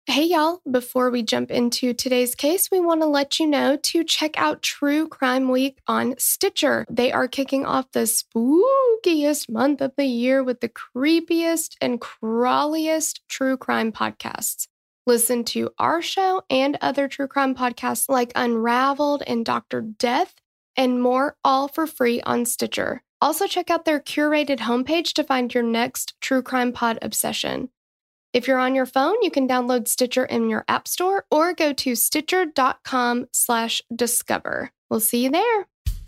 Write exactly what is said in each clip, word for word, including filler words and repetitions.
Hey, y'all. Before we jump into today's case, we want to let you know to check out True Crime Week on Stitcher. They are kicking off the spookiest month of the year with the creepiest and crawliest true crime podcasts. Listen to our show and other true crime podcasts like Unraveled and Doctor Death and more, all for free on Stitcher. Also, check out their curated homepage to find your next true crime pod obsession. If you're on your phone, you can download Stitcher in your app store or go to stitcher.com slash discover. We'll see you there.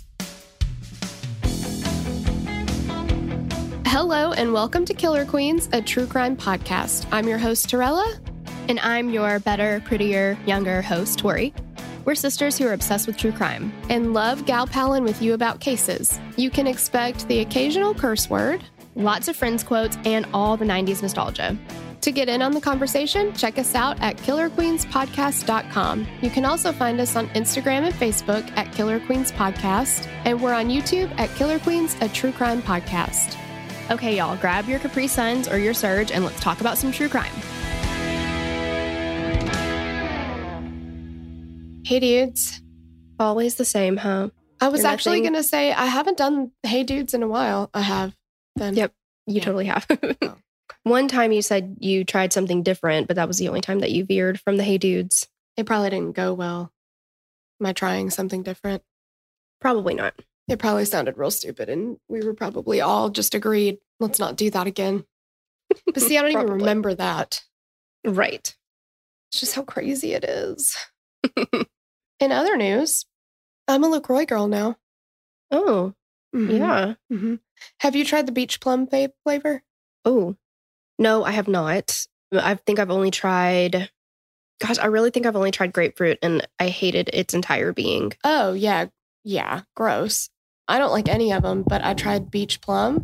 Hello and welcome to Killer Queens, a true crime podcast. I'm your host, Torella. And I'm your better, prettier, younger host, Tori. We're sisters who are obsessed with true crime and love gal-palling with you about cases. You can expect the occasional curse word, lots of Friends quotes, and all the nineties nostalgia. To get in on the conversation, check us out at killer queens podcast dot com. You can also find us on Instagram and Facebook at Killer Queens Podcast, and we're on YouTube at Killer Queens, a true crime podcast. Okay, y'all, grab your Capri Suns or your Surge, and let's talk about some true crime. Hey, dudes. Always the same, huh? I was You're actually nothing- going to say I haven't done Hey Dudes in a while. I have. Then. Yep, you Yeah. totally have. Oh. One time you said you tried something different, but that was the only time that you veered from the Hey Dudes. It probably didn't go well. Am I trying something different? Probably not. It probably sounded real stupid, and we were probably all just agreed, let's not do that again. But see, I don't even Probably. remember that. Right. It's just how crazy it is. In other news, I'm a LaCroix girl now. Oh, Mhm. yeah. Mhm. Have you tried the beach plum fa- flavor? Oh, no, I have not. I think I've only tried, gosh, I really think I've only tried grapefruit, and I hated its entire being. Oh, yeah. Yeah. Gross. I don't like any of them, but I tried beach plum.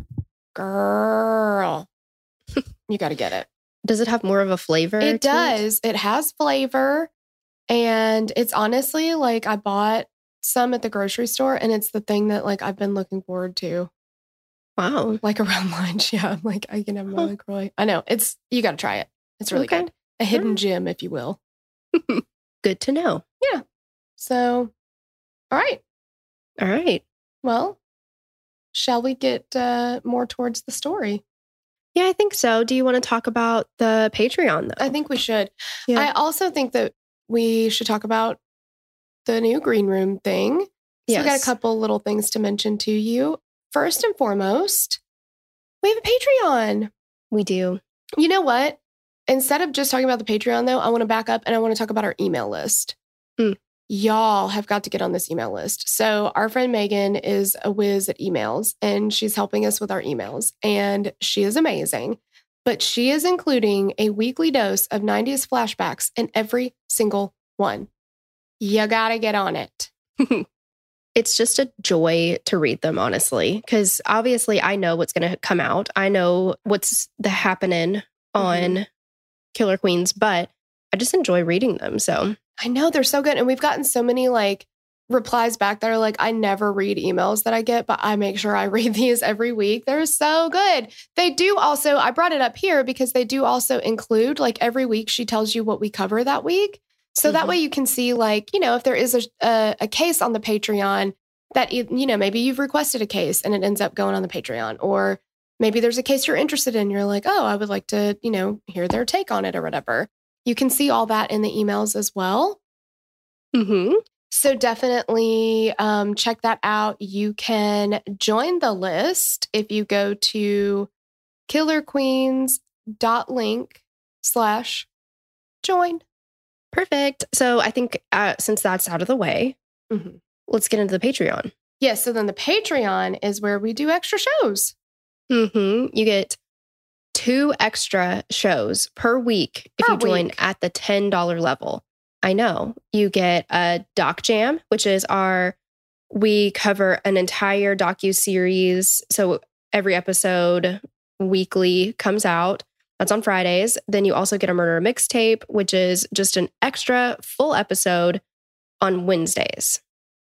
Girl. You got to get it. Does it have more of a flavor? It to does. It has flavor. And it's honestly like I bought some at the grocery store, and it's the thing that like I've been looking forward to. Wow. Like around lunch. Yeah. I'm like, I can have my Huh. LaCroix. I know. It's, you got to try it. It's really Okay. good. A hidden Alright. gem, if you will. Good to know. So, all right. All right. Well, shall we get uh, more towards the story? Yeah, I think so. Do you want to talk about the Patreon, though? I think we should. Yeah. I also think that we should talk about the new green room thing. So Yes. we got a couple little things to mention to you. First and foremost, we have a Patreon. We do. You know what? Instead of just talking about the Patreon, though, I want to back up and I want to talk about our email list. Mm. Y'all have got to get on this email list. So our friend Megan is a whiz at emails, and she's helping us with our emails, and she is amazing. But she is including a weekly dose of nineties flashbacks in every single one. You got to get on it. It's just a joy to read them, honestly, because obviously I know what's going to come out. I know what's the happening on Mm-hmm. Killer Queens, but I just enjoy reading them. So I know they're so good. And we've gotten so many like replies back that are like, I never read emails that I get, but I make sure I read these every week. They're so good. They do also, I brought it up here because they do also include like every week she tells you what we cover that week. So that Mhm. way you can see like, you know, if there is a, a, a case on the Patreon that, you know, maybe you've requested a case and it ends up going on the Patreon, or maybe there's a case you're interested in. You're like, oh, I would like to, you know, hear their take on it or whatever. You can see all that in the emails as well. mm-hmm. So definitely um, check that out. You can join the list if you go to killerqueens.link slash join. Perfect. So I think uh, since that's out of the way, Mhm. let's get into the Patreon. Yes. So then the Patreon is where we do extra shows. Mm-hmm. You get two extra shows per week if Per you join week. at the ten dollars level. I know. You get a Doc Jam, which is our, we cover an entire docu-series. So every episode weekly comes out. That's on Fridays. Then you also get a murder mixtape, which is just an extra full episode on Wednesdays.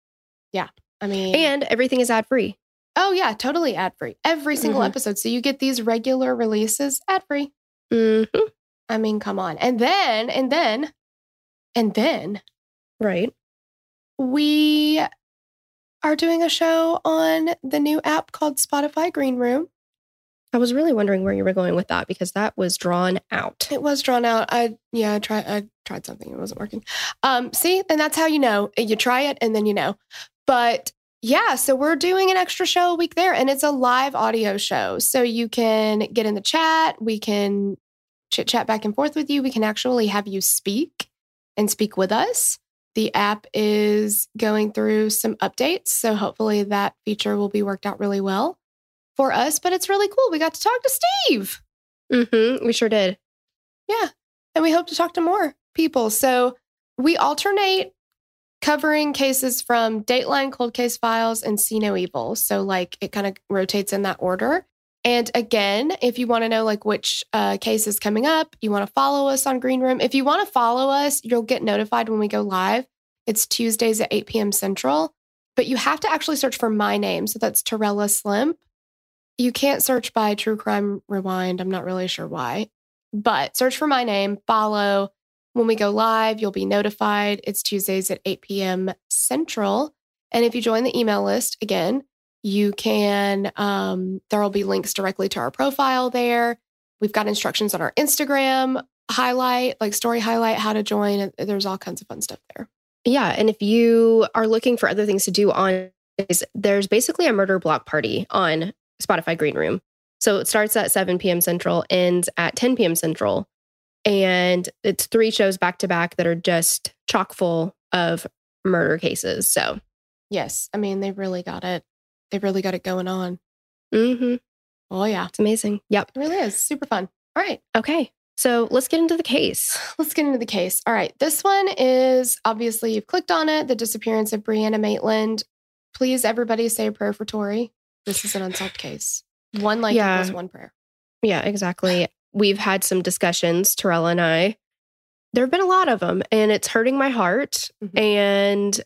I mean, And everything is ad-free. oh yeah, totally ad free. Every single Mhm. episode. So you get these regular releases ad free. Mm-hmm. I mean, come on. And then, and then, and then. Right. We are doing a show on the new app called Spotify Green Room. I was really wondering where you were going with that because that was drawn out. It was drawn out. I yeah, I tried I tried something. It wasn't working. Um, see, and that's how you know. You try it and then you know. But yeah, so we're doing an extra show a week there, and it's a live audio show. So you can get in the chat. We can chit chat back and forth with you. We can actually have you speak and speak with us. The app is going through some updates, so hopefully that feature will be worked out really well for us. But it's really cool. We got to talk to Steve. Mm-hmm. We sure did. Yeah. And we hope to talk to more people. So we alternate covering cases from Dateline, Cold Case Files, and See No Evil. So like it kind of rotates in that order. And again, if you want to know like which uh, case is coming up, you want to follow us on Green Room. If you want to follow us, you'll get notified when we go live. It's Tuesdays at eight p.m. Central. But you have to actually search for my name. So that's Torella Slimp. You can't search by True Crime Rewind. I'm not really sure why. But search for my name, follow. When we go live, you'll be notified. It's Tuesdays at eight p.m. Central. And if you join the email list, again, you can, um, there will be links directly to our profile there. We've got instructions on our Instagram highlight, like story highlight, how to join. There's all kinds of fun stuff there. Yeah. And if you are looking for other things to do on, there's basically a murder block party on Spotify Green Room. So it starts at seven p.m. Central, ends at ten p.m. Central. And it's three shows back to back that are just chock full of murder cases. So, yes, I mean, they've really got it. They've really got it going on. Mm-hmm. Oh, yeah. It's amazing. Yep. It really is. Super fun. All right. Okay. So let's get into the case. Let's get into the case. All right. This one is obviously you've clicked on it. The disappearance of Brianna Maitland. Please, everybody say a prayer for Tori. This is an unsolved case. One like yeah. equals one prayer. Yeah, exactly. We've had some discussions, Torella and I. There have been a lot of them, and it's hurting my heart. Mm-hmm. And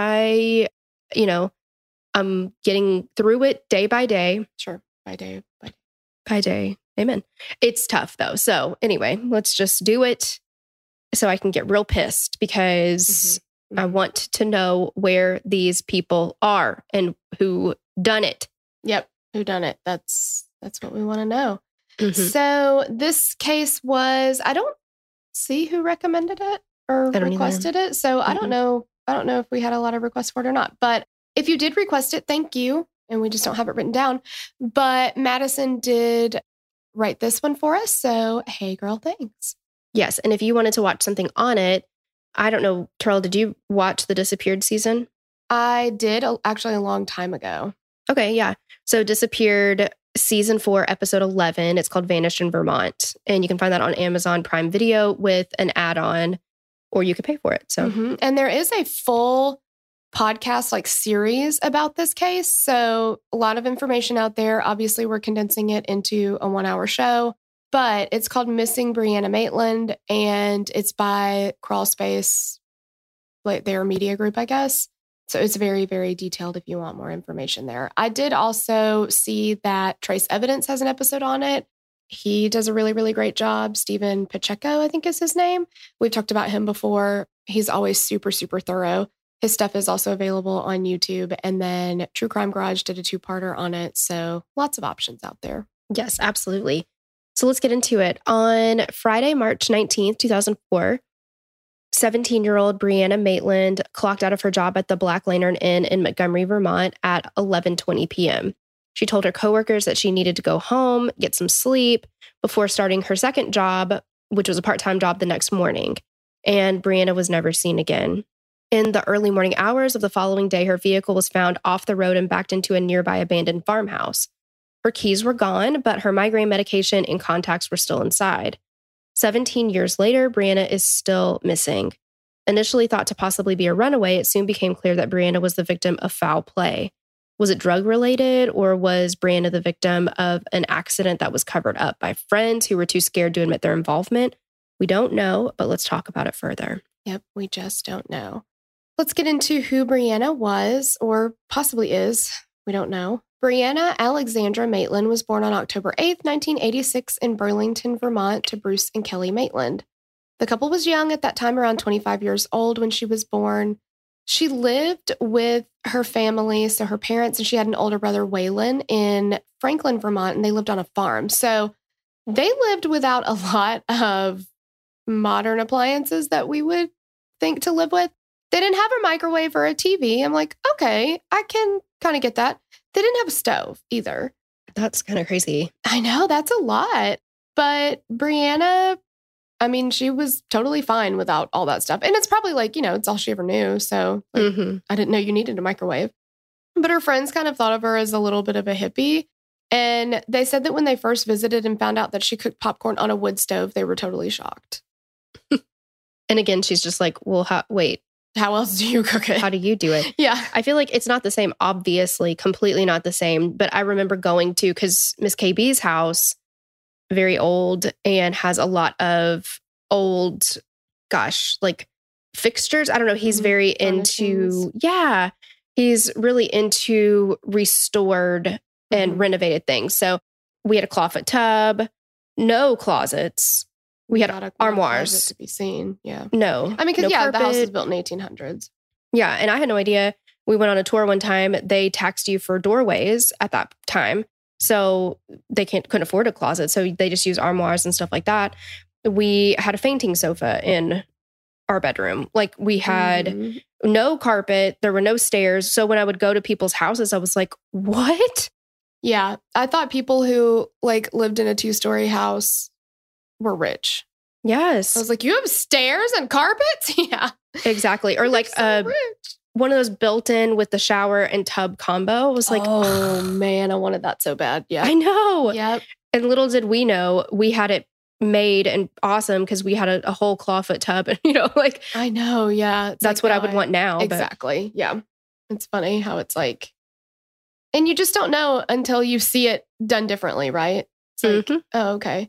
I, you know, I'm getting through it day by day. Sure. By day, by day. By day. Amen. It's tough, though. So anyway, let's just do it so I can get real pissed because mm-hmm. Mm-hmm. I want to know where these people are and who done it. Yep. Who done it? That's that's what we want to know. Mm-hmm. So this case was, I don't see who recommended it or requested either. it. So mm-hmm. I don't know. I don't know if we had a lot of requests for it or not. But if you did request it, thank you. And we just don't have it written down. But Madison did write this one for us. So, hey, girl, thanks. Yes. And if you wanted to watch something on it, I don't know, Terrell, did you watch the Disappeared season? I did actually a long time ago. Okay. Yeah. So Disappeared season four, episode eleven. It's called Vanished in Vermont. And you can find that on Amazon Prime Video with an add-on, or you could pay for it. So, mm-hmm. And there is a full podcast like series about this case. So a lot of information out there. Obviously, we're condensing it into a one hour show, but it's called Missing Brianna Maitland, and it's by Crawl Space, like their media group, I guess. So it's very, very detailed if you want more information there. I did also see that Trace Evidence has an episode on it. He does a really, really great job. Steven Pacheco, I think is his name. We've talked about him before. He's always super, super thorough. His stuff is also available on YouTube. And then True Crime Garage did a two-parter on it. So lots of options out there. Yes, absolutely. So let's get into it. On Friday, March nineteenth, two thousand four, seventeen-year-old Brianna Maitland clocked out of her job at the Black Lantern Inn in Montgomery, Vermont at eleven twenty p.m. She told her coworkers that she needed to go home, get some sleep before starting her second job, which was a part-time job the next morning. And Brianna was never seen again. In the early morning hours of the following day, her vehicle was found off the road and backed into a nearby abandoned farmhouse. Her keys were gone, but her migraine medication and contacts were still inside. seventeen years later, Brianna is still missing. Initially thought to possibly be a runaway, it soon became clear that Brianna was the victim of foul play. Was it drug-related, or was Brianna the victim of an accident that was covered up by friends who were too scared to admit their involvement? We don't know, but let's talk about it further. Yep, we just don't know. Let's get into who Brianna was, or possibly is. We don't know. Brianna Alexandra Maitland was born on October eighth, nineteen eighty-six in Burlington, Vermont to Bruce and Kelly Maitland. The couple was young at that time, around twenty-five years old when she was born. She lived with her family, so her parents, and she had an older brother, Waylon, in Franklin, Vermont, and they lived on a farm. So they lived without a lot of modern appliances that we would think to live with. They didn't have a microwave or a T V. I'm like, okay, I can kind of get that. They didn't have a stove either. That's kind of crazy. I know, that's a lot. But Brianna, I mean, she was totally fine without all that stuff. And it's probably like, you know, it's all she ever knew. So like, Mm-hmm. I didn't know you needed a microwave. But her friends kind of thought of her as a little bit of a hippie. And they said that when they first visited and found out that she cooked popcorn on a wood stove, they were totally shocked. And again, she's just like, well, how, wait, How else do you cook it? how do you do it? Yeah. I feel like it's not the same, obviously, completely not the same. But I remember going to, because Miss K B's house, very old and has a lot of old, gosh, like fixtures. I don't know. He's very into, yeah, he's really into restored and Mhm. renovated things. So we had a clawfoot tub, no closets. We had Not a- not a armoires. closet to be seen. Yeah. No. I mean, because no yeah, the house was carpet. built in eighteen hundreds. Yeah. And I had no idea. We went on a tour one time. They taxed you for doorways at that time. So they can't couldn't afford a closet. So they just use armoires and stuff like that. We had a fainting sofa in our bedroom. Like we had Mhm. no carpet. There were no stairs. So when I would go to people's houses, I was like, what? Yeah. I thought people who like lived in a two-story house were rich. Yes, I was like, you have stairs and carpets? Yeah. exactly. Or You're like so uh, rich. one of those built-in with the shower and tub combo. It was like, oh man, I wanted that so bad. Yeah. I know. Yep. And little did we know, we had it made and awesome because we had a, a whole clawfoot tub. And, you know, like I know. Yeah. It's that's like, what I now would want now. But Exactly. Yeah. It's funny how it's like, and you just don't know until you see it done differently, right? It's like, Mhm. oh, okay.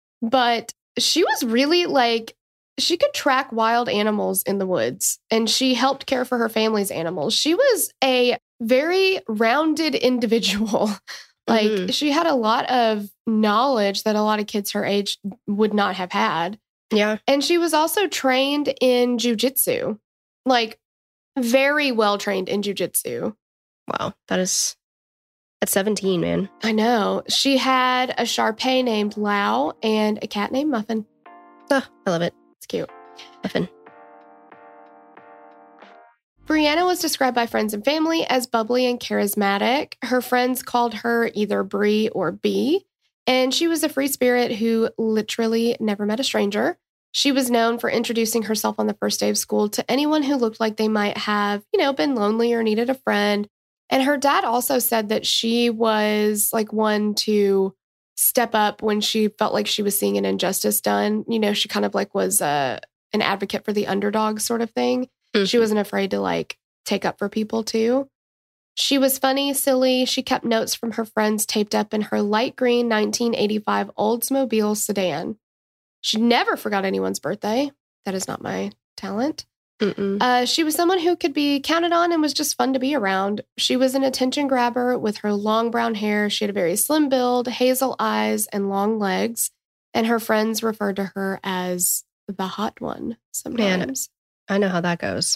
But she was really like, she could track wild animals in the woods and she helped care for her family's animals. She was a very rounded individual. Like Mhm. she had a lot of knowledge that a lot of kids her age would not have had. Yeah. And she was also trained in jujitsu, like very well trained in jujitsu. Wow. That is at seventeen, man. I know. She had a Shar-Pei named Lau and a cat named Muffin. Oh, I love it. It's cute. Muffin. Brianna was described by friends and family as bubbly and charismatic. Her friends called her either Brie or B, and she was a free spirit who literally never met a stranger. She was known for introducing herself on the first day of school to anyone who looked like they might have, you know, been lonely or needed a friend. And her dad also said that she was like one to step up when she felt like she was seeing an injustice done. You know, she kind of like was uh, an advocate for the underdog sort of thing. She wasn't afraid to like take up for people too. She was funny, silly. She kept notes from her friends taped up in her light green nineteen eighty-five Oldsmobile sedan. She never forgot anyone's birthday. That is not my talent. Mm-mm. Uh, she was someone who could be counted on and was just fun to be around. She was an attention grabber with her long brown hair. She had a very slim build, hazel eyes, and long legs. And her friends referred to her as the hot one sometimes. I know how that goes.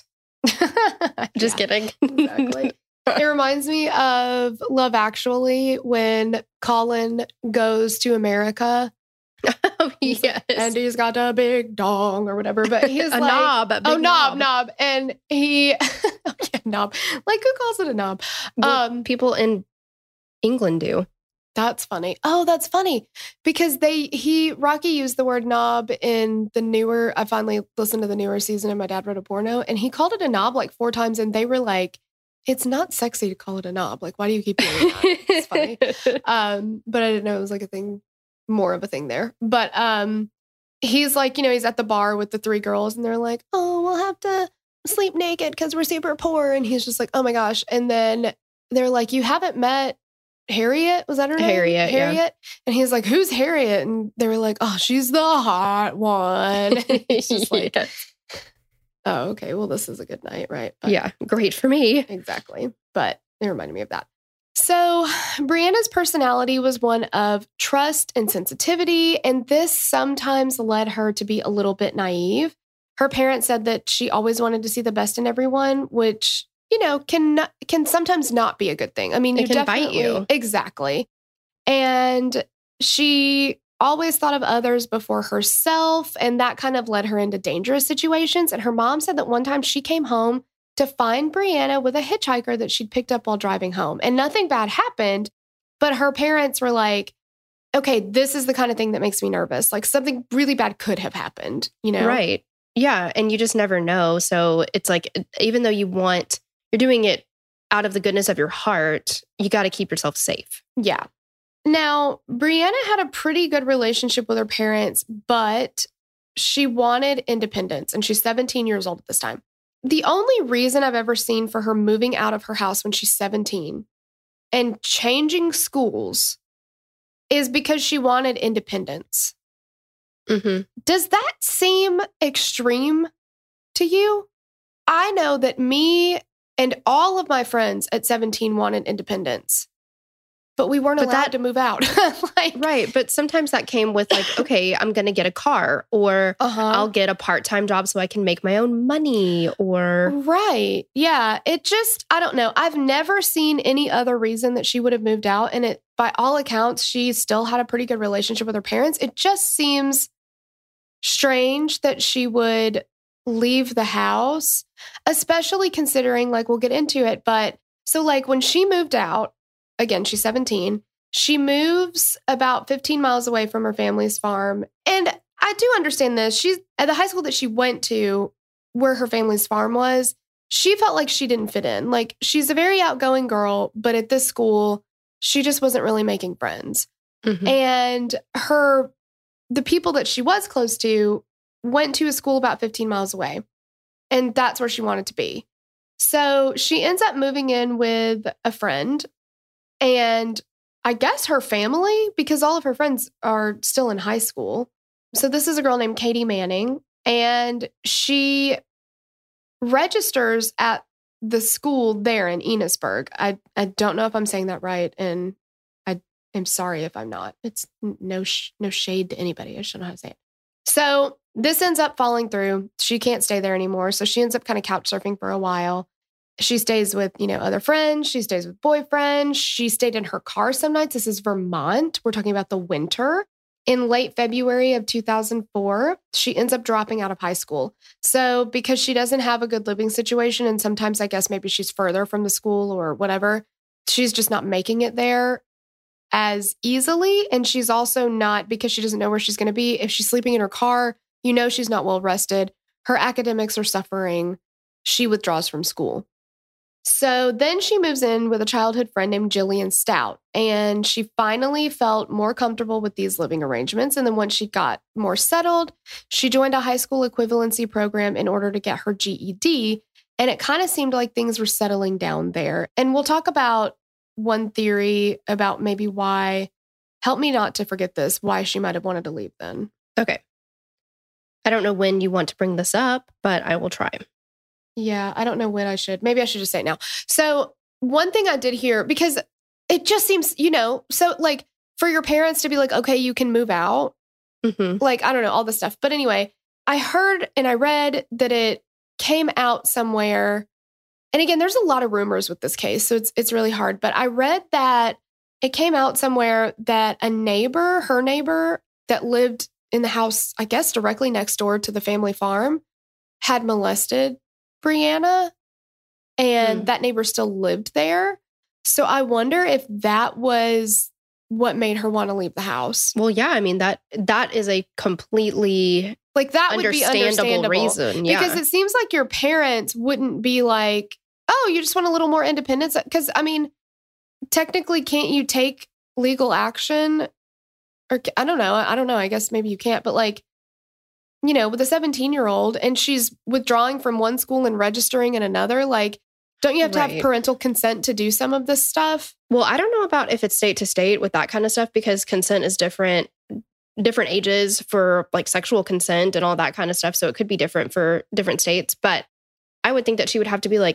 Just Yeah, kidding. exactly. It reminds me of Love Actually when Colin goes to America. Oh, He's yes. like, and he's got a big dong or whatever. But he's a like, knob. A big oh, knob, knob. And he, oh, yeah, knob. Like, who calls it a knob? Well, Um, people in England do. That's funny. Oh, that's funny because they, he, Rocky used the word knob in the newer, I finally listened to the newer season and my dad wrote a porno and he called it a knob like four times and they were like, it's not sexy to call it a knob. Like, why do you keep doing that? It's funny. Um, but I didn't know it was like a thing, more of a thing there. But um, he's like, you know, he's at the bar with the three girls and they're like, oh, we'll have to sleep naked because we're super poor. And he's just like, oh my gosh. And then they're like, you haven't met Harriet, was that her name? Harriet, yeah. Harriet. And he's like, who's Harriet? And they were like, oh, she's the hot one. And he's just like, Yeah. oh, okay. Well, this is a good night, right? But Yeah, great for me. exactly. But it reminded me of that. So, Brianna's personality was one of trust and sensitivity, and this sometimes led her to be a little bit naive. Her parents said that she always wanted to see the best in everyone, which, you know, can can sometimes not be a good thing. I mean, It you can bite definitely you. Exactly. And she always thought of others before herself, and that kind of led her into dangerous situations. And her mom said that one time she came home to find Brianna with a hitchhiker that she'd picked up while driving home. And nothing bad happened, but her parents were like, okay, this is the kind of thing that makes me nervous. Like something really bad could have happened, you know? Right. Yeah. And you just never know. So it's like, even though you want, you're doing it out of the goodness of your heart, you got to keep yourself safe. Yeah. Now, Brianna had a pretty good relationship with her parents, but she wanted independence, and she's seventeen years old at this time. The only reason I've ever seen for her moving out of her house when she's seventeen and changing schools is because she wanted independence. Mm-hmm. Does that seem extreme to you? I know that me and all of my friends at seventeen wanted independence, but we weren't But allowed that- to move out. like, Right. But sometimes that came with like, okay, I'm going to get a car, or uh-huh. I'll get a part-time job so I can make my own money, or Right. Yeah. It just, I don't know. I've never seen any other reason that she would have moved out. And it, by all accounts, she still had a pretty good relationship with her parents. It just seems strange that she would leave the house, especially considering, like, we'll get into it. But so, like, when she moved out, again, she's seventeen, she moves about fifteen miles away from her family's farm. And I do understand this. She's at the high school that she went to, where her family's farm was, she felt like she didn't fit in. Like, she's a very outgoing girl, but at this school, she just wasn't really making friends. Mhm. And her, the people that she was close to went to a school about fifteen miles away. And that's where she wanted to be. So she ends up moving in with a friend, and I guess her family, because all of her friends are still in high school. So this is a girl named Katie Manning, and she registers at the school there in Enosburg. I, I don't know if I'm saying that right, and I am sorry if I'm not. It's no sh- no shade to anybody. I just don't know how to say it. So this ends up falling through. She can't stay there anymore. So she ends up kind of couch surfing for a while. She stays with, you know, other friends. She stays with boyfriends. She stayed in her car some nights. This is Vermont. We're talking about the winter. In late February of two thousand four, she ends up dropping out of high school. So because she doesn't have a good living situation, and sometimes I guess maybe she's further from the school or whatever, she's just not making it there as easily. And she's also not, because she doesn't know where she's going to be. If she's sleeping in her car, you know she's not well rested. Her academics are suffering. She withdraws from school. So then she moves in with a childhood friend named Jillian Stout, and she finally felt more comfortable with these living arrangements. And then once she got more settled, she joined a high school equivalency program in order to get her G E D. And it kind of seemed like things were settling down there. And we'll talk about one theory about maybe why, help me not to forget this, why she might have wanted to leave then. Okay. I don't know when you want to bring this up, but I will try. Yeah, I don't know when I should. Maybe I should just say it now. So one thing I did hear, because it just seems, you know, so like for your parents to be like, okay, you can move out. Mm-hmm. Like, I don't know, all this stuff. But anyway, I heard and I read that it came out somewhere. And again, there's a lot of rumors with this case, so it's it's really hard. But I read that it came out somewhere that a neighbor, her neighbor that lived in the house, I guess directly next door to the family farm, had molested Brianna, and Hmm. that neighbor still lived there. So I wonder if that was what made her want to leave the house. Well, yeah, I mean, that that is a completely Like that would be understandable understandable reason. Yeah. because it seems like your parents wouldn't be like, oh, you just want a little more independence. Because I mean, technically, can't you take legal action? Or I don't know. I don't know. I guess maybe you can't. But like, you know, with a seventeen year old and she's withdrawing from one school and registering in another, like, don't you have to Right. have parental consent to do some of this stuff? Well, I don't know about if it's state to state with that kind of stuff, because consent is different, different ages for like sexual consent and all that kind of stuff. So it could be different for different states. But I would think that she would have to be like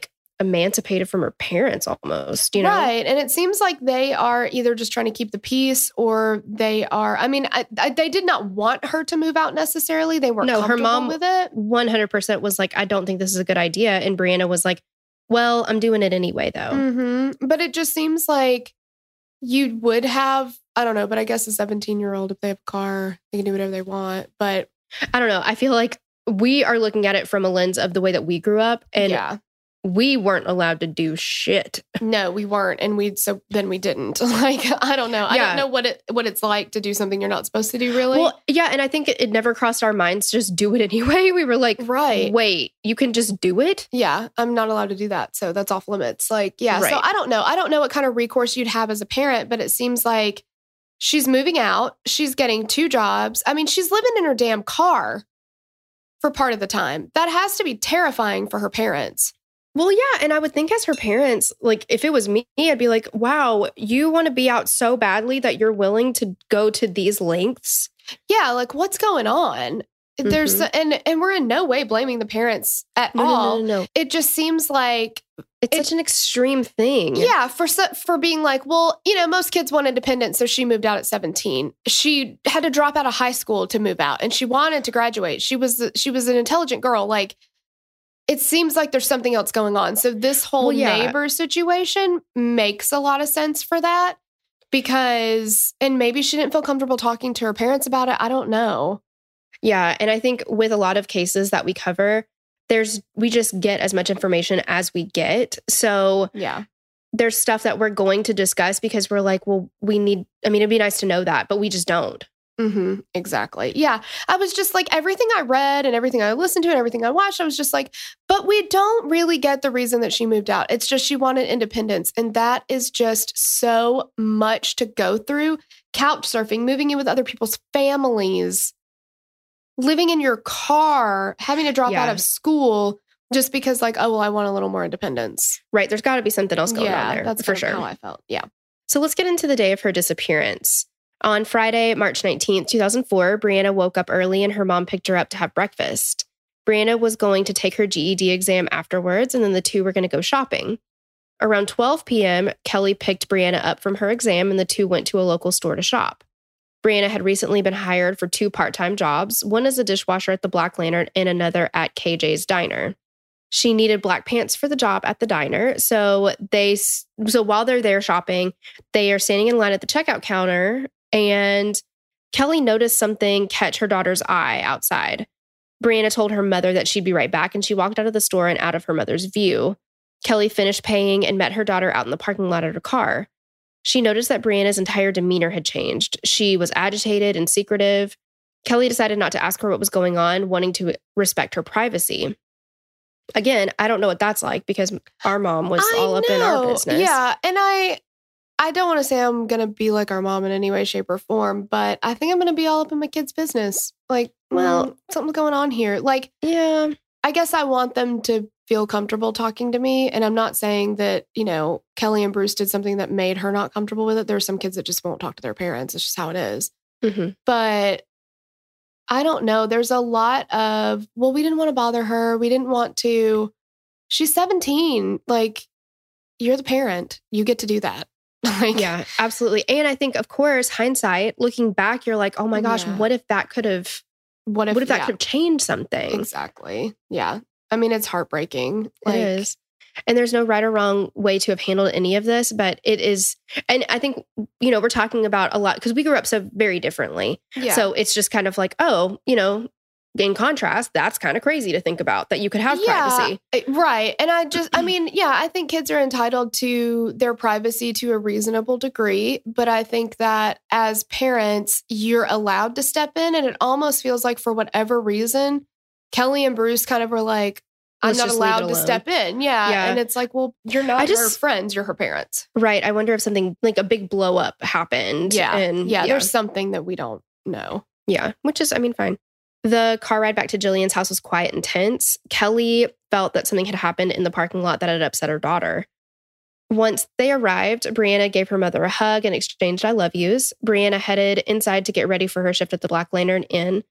emancipated from her parents almost, you know? Right. And it seems like they are either just trying to keep the peace or they are, I mean, I, I, they did not want her to move out necessarily. They weren't No, her comfortable mom with it. one hundred percent was like, I don't think this is a good idea. And Brianna was like, well, I'm doing it anyway, though. Mm-hmm. But it just seems like you would have, I don't know, but I guess a seventeen-year-old, if they have a car, they can do whatever they want. But I don't know. I feel like we are looking at it from a lens of the way that we grew up. And yeah. we weren't allowed to do shit. No, we weren't. And we, so then we didn't. Like, I don't know. I Yeah. don't know what it, what it's like to do something you're not supposed to do, really. Well, yeah. And I think it, it never crossed our minds to just do it anyway. We were like, right. wait, you can just do it? Yeah, I'm not allowed to do that. So that's off limits. Like, yeah. Right. So I don't know. I don't know what kind of recourse you'd have as a parent, but it seems like she's moving out. She's getting two jobs. I mean, she's living in her damn car for part of the time. That has to be terrifying for her parents. Well, yeah. And I would think as her parents, like if it was me, I'd be like, wow, you want to be out so badly that you're willing to go to these lengths? Yeah, like what's going on? There's Mhm. and and we're in no way blaming the parents at No, no, all. no, no, no. It just seems like It's It- such an extreme thing. yeah, for so- for being like, well, you know, most kids want independence, so she moved out at seventeen. She had to drop out of high school to move out, and she wanted to graduate. She was she was an intelligent girl. Like, it seems like there's something else going on. So this whole Well, yeah. neighbor situation makes a lot of sense for that because, and maybe she didn't feel comfortable talking to her parents about it. I don't know. Yeah. And I think with a lot of cases that we cover, there's we just get as much information as we get. So Yeah. there's stuff that we're going to discuss because we're like, well, we need, I mean, it'd be nice to know that, but we just don't. Mm-hmm. Exactly. Yeah. I was just like, everything I read and everything I listened to and everything I watched, I was just like, but we don't really get the reason that she moved out. It's just she wanted independence. And that is just so much to go through. Couch surfing, moving in with other people's families, living in your car, having to drop Yeah. out of school just because, like, oh, well, I want a little more independence. Right. There's got to be something else going yeah, on there. that's for kind sure. of how I felt. Yeah. So let's get into the day of her disappearance. On Friday, March nineteenth, two thousand four, Brianna woke up early and her mom picked her up to have breakfast. Brianna was going to take her G E D exam afterwards, and then the two were going to go shopping. Around twelve p.m., Kelly picked Brianna up from her exam, and the two went to a local store to shop. Brianna had recently been hired for two part-time jobs, one as a dishwasher at the Black Lantern and another at K J's Diner. She needed black pants for the job at the diner. So they so while they're there shopping, they are standing in line at the checkout counter, and Kelly noticed something catch her daughter's eye outside. Brianna told her mother that she'd be right back, and she walked out of the store and out of her mother's view. Kelly finished paying and met her daughter out in the parking lot of her car. She noticed that Brianna's entire demeanor had changed. She was agitated and secretive. Kelly decided not to ask her what was going on, wanting to respect her privacy. Again, I don't know what that's like because our mom was I all up in our know. business. Yeah. And I I don't want to say I'm going to be like our mom in any way, shape, or form, but I think I'm going to be all up in my kids' business. Like, well, Well- something's going on here. Like, Yeah. I guess I want them to feel comfortable talking to me. And I'm not saying that, you know, Kelly and Bruce did something that made her not comfortable with it. There are some kids that just won't talk to their parents. It's just how it is. hmm But I don't know. There's a lot of, well, we didn't want to bother her. We didn't want to. She's seventeen. Like, you're the parent. You get to do that. Like, Yeah, absolutely. And I think, of course, hindsight, looking back, you're like, oh my gosh, Yeah. what if that could have, What if, what if that yeah, could have changed something? exactly. Yeah. I mean, it's heartbreaking. Like, It is. And there's no right or wrong way to have handled any of this, but it is. And I think, you know, we're talking about a lot because we grew up so very differently. Yeah. So it's just kind of like, oh, you know, in contrast, that's kind of crazy to think about that you could have Yeah, privacy. it- right. And I just, I mean, yeah, I think kids are entitled to their privacy to a reasonable degree. But I think that as parents, you're allowed to step in. And it almost feels like for whatever reason, Kelly and Bruce kind of were like, I'm Let's not just leave it allowed to alone. step in. Yeah. Yeah. And it's like, well, you're not I her just- friends, you're her parents. Right. I wonder if something like a big blow up happened. Yeah. And yeah. There's something that we don't know. Yeah, which is, I mean, fine. The car ride back to Jillian's house was quiet and tense. Kelly felt that something had happened in the parking lot that had upset her daughter. Once they arrived, Brianna gave her mother a hug and exchanged I love yous. Brianna headed inside to get ready for her shift at the Black Lantern Inn.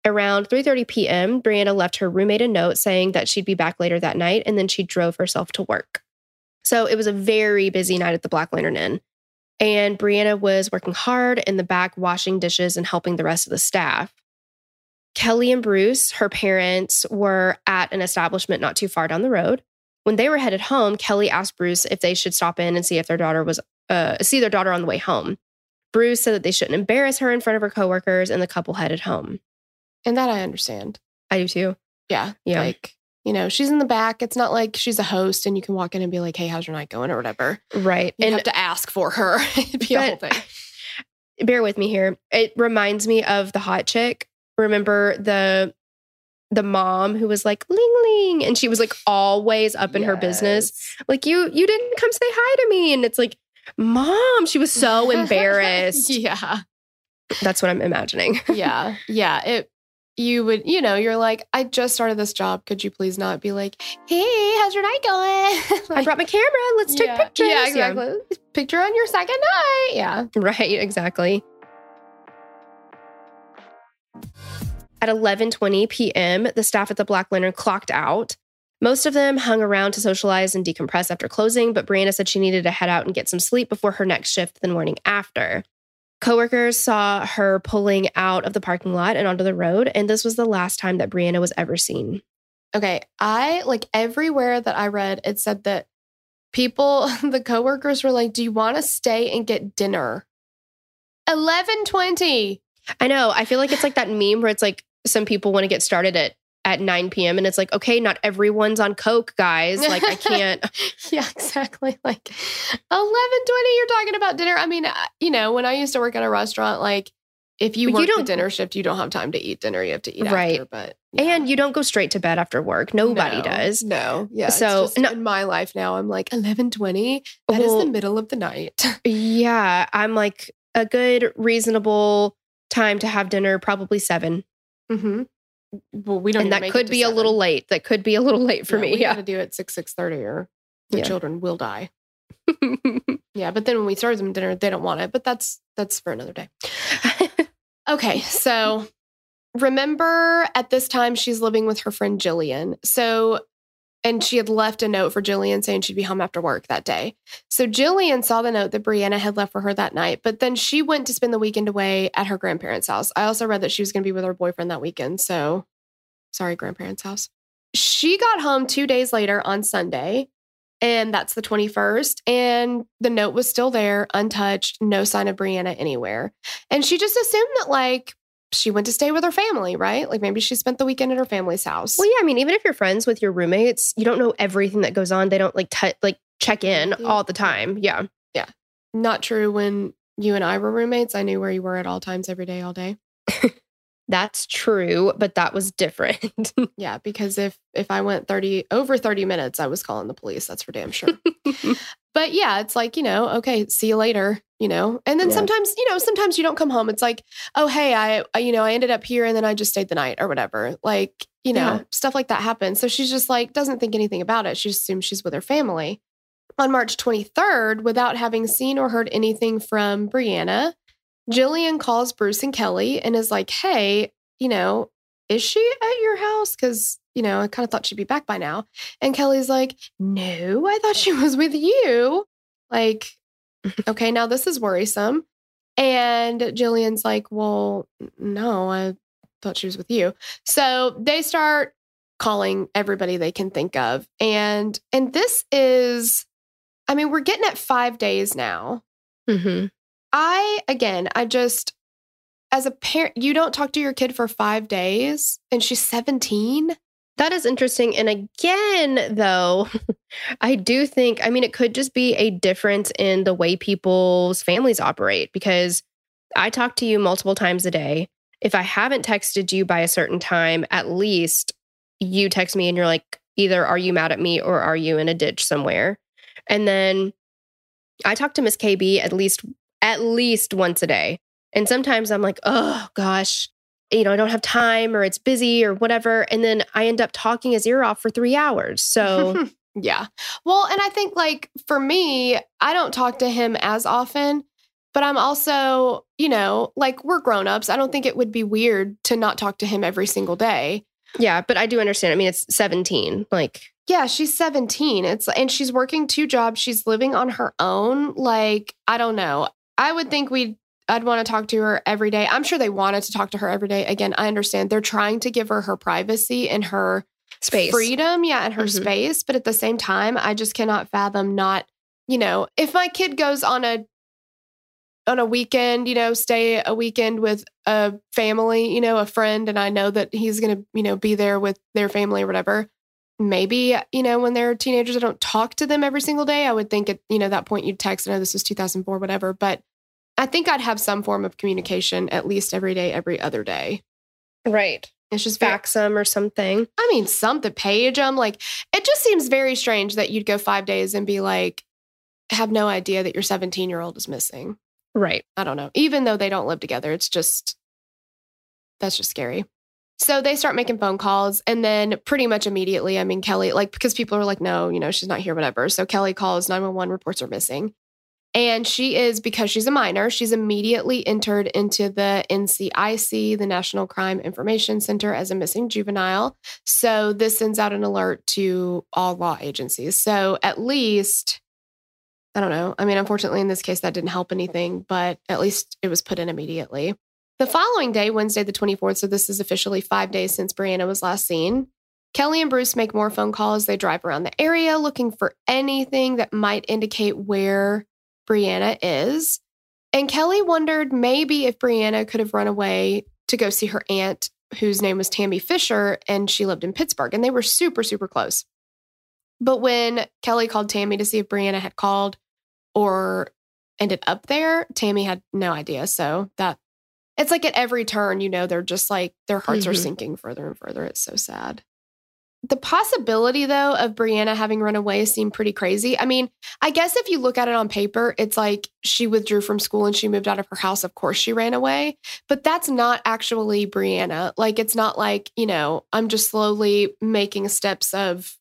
Around three thirty p.m., Brianna left her roommate a note saying that she'd be back later that night, and then she drove herself to work. So it was a very busy night at the Black Lantern Inn. And Brianna was working hard in the back, washing dishes and helping the rest of the staff. Kelly and Bruce, her parents, were at an establishment not too far down the road. When they were headed home, Kelly asked Bruce if they should stop in and see if their daughter was uh, see their daughter on the way home. Bruce said that they shouldn't embarrass her in front of her coworkers, and the couple headed home. And that I understand. I do too. Yeah. Yeah. Like, you know, she's in the back. It's not like she's a host and you can walk in and be like, hey, how's your night going or whatever. Right. You and have to ask for her. It'd be a whole thing. Bear with me here. It reminds me of the hot chick. Remember the the mom who was like, ling ling. And she was like always up in Yes. her business. Like, you, you didn't come say hi to me. And it's like, Mom, she was so embarrassed. Yeah. That's what I'm imagining. Yeah. Yeah. It, you would, you know, you're like, I just started this job. Could you please not be like, hey, how's your night going? I Like, brought my camera. Let's take yeah, pictures. Yeah, exactly. Picture on your second night. Yeah. Right, exactly. At eleven twenty p.m., the staff at the Black Lantern clocked out. Most of them hung around to socialize and decompress after closing, but Brianna said she needed to head out and get some sleep before her next shift the morning after. Coworkers saw her pulling out of the parking lot and onto the road, and this was the last time that Brianna was ever seen. Okay. I, like, everywhere that I read, it said that people, the coworkers were like, do you want to stay and get dinner? eleven twenty. I know. I feel like it's like that meme where it's like some people want to get started at at nine p.m. and it's like, okay, not everyone's on Coke, guys. Like, I can't. Yeah, exactly. Like eleven twenty, you're talking about dinner. I mean, uh, you know, when I used to work at a restaurant, like if you But you work the don't- dinner shift, you don't have time to eat dinner. You have to eat Right. after. But yeah. And you don't go straight to bed after work. Nobody No, does. No. Yeah. So, So no- in my life now, I'm like eleven twenty. That is Well, the middle of the night. Yeah, I'm like a good, reasonable time to have dinner, probably seven. Mm-hmm. Well, we don't. And even that make it could to be a seven. little late. That could be a little late for Yeah, me. We Yeah. got to do it six six thirty, or the Yeah. children will die. Yeah, but then when we serve them dinner, they don't want it. But that's that's for another day. Okay, so remember at this time she's living with her friend Jillian. So, and she had left a note for Jillian saying she'd be home after work that day. So Jillian saw the note that Brianna had left for her that night, but then she went to spend the weekend away at her grandparents' house. I also read that she was going to be with her boyfriend that weekend. So, sorry, grandparents' house. She got home two days later on Sunday, and that's the twenty-first. And the note was still there, untouched, no sign of Brianna anywhere. And she just assumed that, like, she went to stay with her family, right? Like maybe she spent the weekend at her family's house. Well, yeah, I mean, even if you're friends with your roommates, you don't know everything that goes on. They don't like t- like check in With you. all the time. Yeah. Not true when you and I were roommates. I knew where you were at all times, every day, all day. That's true, but that was different. Yeah, because if if I went thirty over thirty minutes, I was calling the police. That's for damn sure. But yeah, it's like, you know, okay, see you later, you know. And then Yeah. sometimes, you know, sometimes you don't come home. It's like, oh, hey, I, I, you know, I ended up here and then I just stayed the night or whatever. Like, you know, Yeah. stuff like that happens. So she's just like, doesn't think anything about it. She just assumes she's with her family. On March twenty-third, without having seen or heard anything from Brianna, Jillian calls Bruce and Kelly and is like, hey, you know, is she at your house? Because, you know, I kind of thought she'd be back by now. And Kelly's like, no, I thought she was with you. Like, okay, now this is worrisome. And Jillian's like, well, no, I thought she was with you. So they start calling everybody they can think of. And and this is, I mean, we're getting at five days now. hmm I, again, I just, as a parent, you don't talk to your kid for five days and she's seventeen. That is interesting. And again, though, I do think, I mean, it could just be a difference in the way people's families operate because I talk to you multiple times a day. If I haven't texted you by a certain time, at least you text me and you're like, either are you mad at me or are you in a ditch somewhere? And then I talk to Miss K B at least at least once a day. And sometimes I'm like, oh gosh, you know, I don't have time or it's busy or whatever. And then I end up talking his ear off for three hours. So Yeah. Well, and I think like for me, I don't talk to him as often But I'm also, you know, like we're grown-ups. I don't think it would be weird to not talk to him every single day. Yeah, but I do understand. I mean, it's seventeen. Like, yeah, she's seventeen. It's and she's working two jobs. She's living on her own. Like, I don't know. I would think we'd I'd want to talk to her every day. I'm sure they wanted to talk to her every day. Again, I understand they're trying to give her her privacy and her space, freedom, yeah, and her mm-hmm. space. But at the same time, I just cannot fathom not, you know, if my kid goes on a on a weekend, you know, stay a weekend with a family, you know, a friend, and I know that he's going to, you know, be there with their family or whatever. Maybe, you know, when they're teenagers, I don't talk to them every single day. I would think at, you know, that point you'd text, I know this was two thousand four, whatever. But I think I'd have some form of communication at least every day, every other day. Right. It's just fax them or something. I mean, something, page them. Like, it just seems very strange that you'd go five days and be like, have no idea that your seventeen-year-old is missing. Right. I don't know. Even though they don't live together, it's just, that's just scary. So they start making phone calls, and then pretty much immediately, I mean, Kelly, like, because people are like, no, you know, she's not here, whatever. So Kelly calls nine one one, reports her missing. And she is, because she's a minor, she's immediately entered into the N C I C, the National Crime Information Center, as a missing juvenile. So this sends out an alert to all law agencies. So at least, I don't know. I mean, unfortunately, in this case, that didn't help anything, but at least it was put in immediately. The following day, Wednesday, the twenty-fourth, so this is officially five days since Brianna was last seen, Kelly and Bruce make more phone calls. They drive around the area looking for anything that might indicate where Brianna is. And Kelly wondered maybe if Brianna could have run away to go see her aunt, whose name was Tammy Fisher, and she lived in Pittsburgh, and they were super, super close. But when Kelly called Tammy to see if Brianna had called or ended up there, Tammy had no idea. So that it's like at every turn, you know, they're just like, their hearts mm-hmm. are sinking further and further. It's so sad. The possibility, though, of Brianna having run away seemed pretty crazy. I mean, I guess if you look at it on paper, it's like she withdrew from school and she moved out of her house. Of course, she ran away. But that's not actually Brianna. Like, it's not like, you know, I'm just slowly making steps of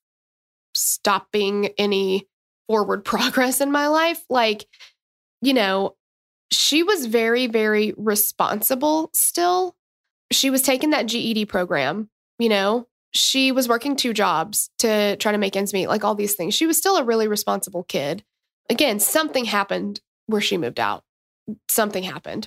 stopping any forward progress in my life. Like, you know, she was very, very responsible still. She was taking that G E D program, you know. She was working two jobs to try to make ends meet, like all these things. She was still a really responsible kid. Again, something happened where she moved out. Something happened.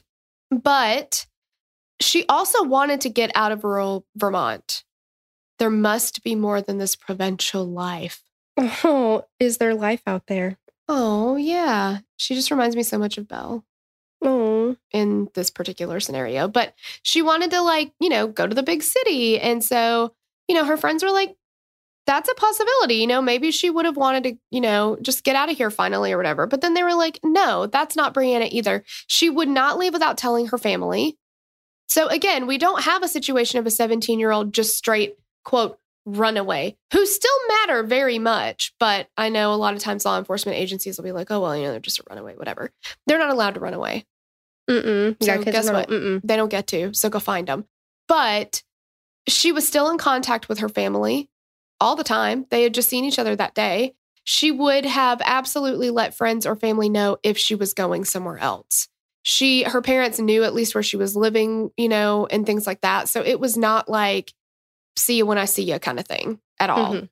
But she also wanted to get out of rural Vermont. There must be more than this provincial life. Oh, is there life out there? Oh, yeah. She just reminds me so much of Belle. Oh, in this particular scenario. But she wanted to, like, you know, go to the big city. And so, you know, her friends were like, that's a possibility. You know, maybe she would have wanted to, you know, just get out of here finally or whatever. But then they were like, no, that's not Brianna either. She would not leave without telling her family. So again, we don't have a situation of a seventeen-year-old just straight, quote, runaway, who still matter very much. But I know a lot of times law enforcement agencies will be like, oh, well, you know, they're just a runaway, whatever. They're not allowed to run away. Mm-mm. So yeah, guess what? Mm-mm. They don't get to, so go find them. But she was still in contact with her family all the time. They had just seen each other that day. She would have absolutely let friends or family know if she was going somewhere else. She, her parents knew at least where she was living, you know, and things like that. So it was not like, see you when I see you kind of thing at all. Mm-hmm.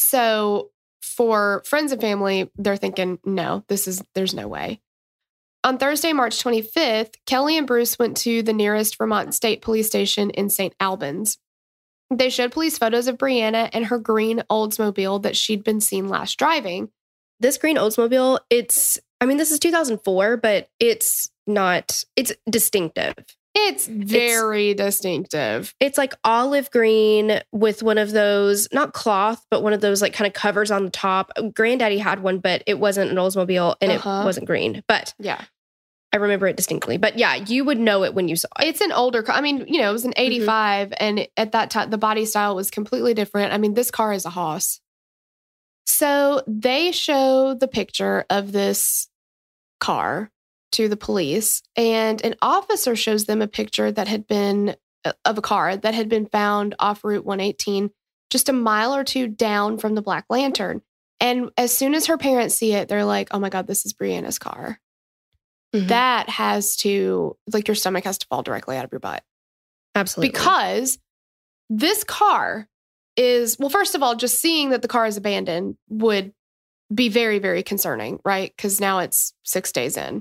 So for friends and family, they're thinking, no, this is, there's no way. On Thursday, March twenty-fifth, Kelly and Bruce went to the nearest Vermont State Police Station in Saint Albans. They showed police photos of Brianna and her green Oldsmobile that she'd been seen last driving. This green Oldsmobile, it's, I mean, this is two thousand four, but it's not, it's distinctive. It's very it's, distinctive. It's like olive green with one of those, not cloth, but one of those like kind of covers on the top. Granddaddy had one, but it wasn't an Oldsmobile and uh-huh. it wasn't green. But yeah, I remember it distinctly. But yeah, you would know it when you saw it. It's an older car. I mean, you know, it was an eighty-five, mm-hmm. and at that time, the body style was completely different. I mean, this car is a hoss. So they show the picture of this car to the police, and an officer shows them a picture that had been of a car that had been found off Route one eighteen, just a mile or two down from the Black Lantern. And as soon as her parents see it, they're like, oh my God, this is Brianna's car. mm-hmm. that has to, like, your stomach has to fall directly out of your butt. Absolutely. Because this car is, well, first of all, just seeing that the car is abandoned would be very, very concerning, right? Because now it's six days in.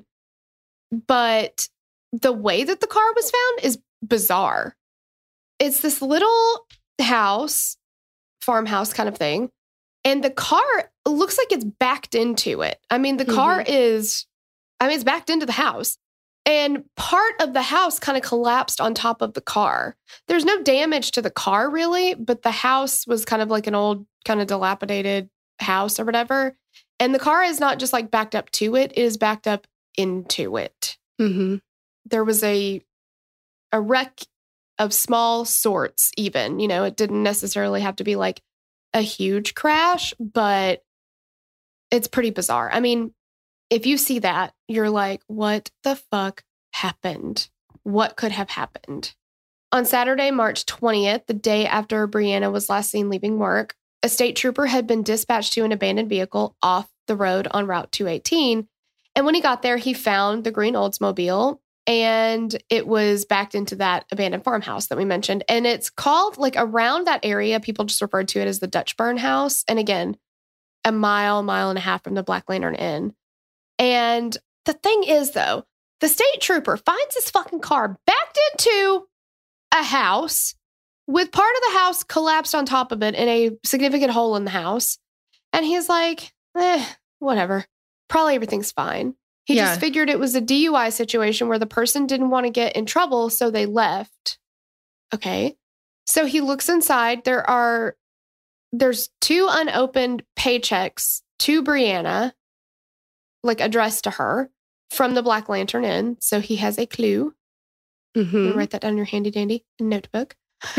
But the way that the car was found is bizarre. It's this little house, farmhouse kind of thing. And the car looks like it's backed into it. I mean, the mm-hmm. car is, I mean, it's backed into the house. And part of the house kind of collapsed on top of the car. There's no damage to the car, really, but the house was kind of like an old, kind of dilapidated house or whatever. And the car is not just like backed up to it, it is backed up into it. Mm-hmm. There was a a wreck of small sorts, even. You know, it didn't necessarily have to be like a huge crash, but it's pretty bizarre. I mean, if you see that, you're like, what the fuck happened? What could have happened? On Saturday, March twentieth, the day after Brianna was last seen leaving work, a state trooper had been dispatched to an abandoned vehicle off the road on Route two eighteen. And when he got there, he found the green Oldsmobile, and it was backed into that abandoned farmhouse that we mentioned. And it's called, like, around that area, people just referred to it as the Dutch Burn House. And again, a mile, mile and a half from the Black Lantern Inn. And the thing is, though, the state trooper finds his fucking car backed into a house with part of the house collapsed on top of it in a significant hole in the house. And he's like, eh, whatever. Probably everything's fine. He yeah. just figured it was a D U I situation where the person didn't want to get in trouble, so they left. Okay. So he looks inside. There are, there's two unopened paychecks to Brianna, like addressed to her from the Black Lantern Inn. So he has a clue. Mm-hmm. Write that down in your handy dandy notebook.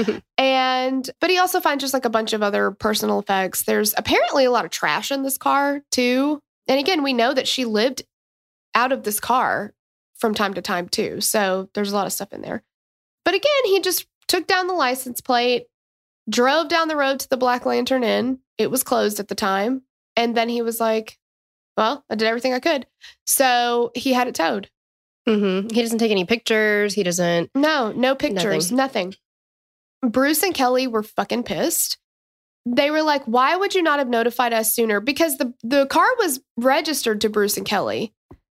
And, but he also finds just like a bunch of other personal effects. There's apparently a lot of trash in this car too. And again, we know that she lived out of this car from time to time too. So there's a lot of stuff in there. But again, he just took down the license plate, drove down the road to the Black Lantern Inn. It was closed at the time. And then he was like, well, I did everything I could. So he had it towed. Mm-hmm. He doesn't take any pictures. He doesn't. No, no pictures, nothing. nothing. Bruce and Kelly were fucking pissed. They were like, why would you not have notified us sooner? Because the, the car was registered to Bruce and Kelly.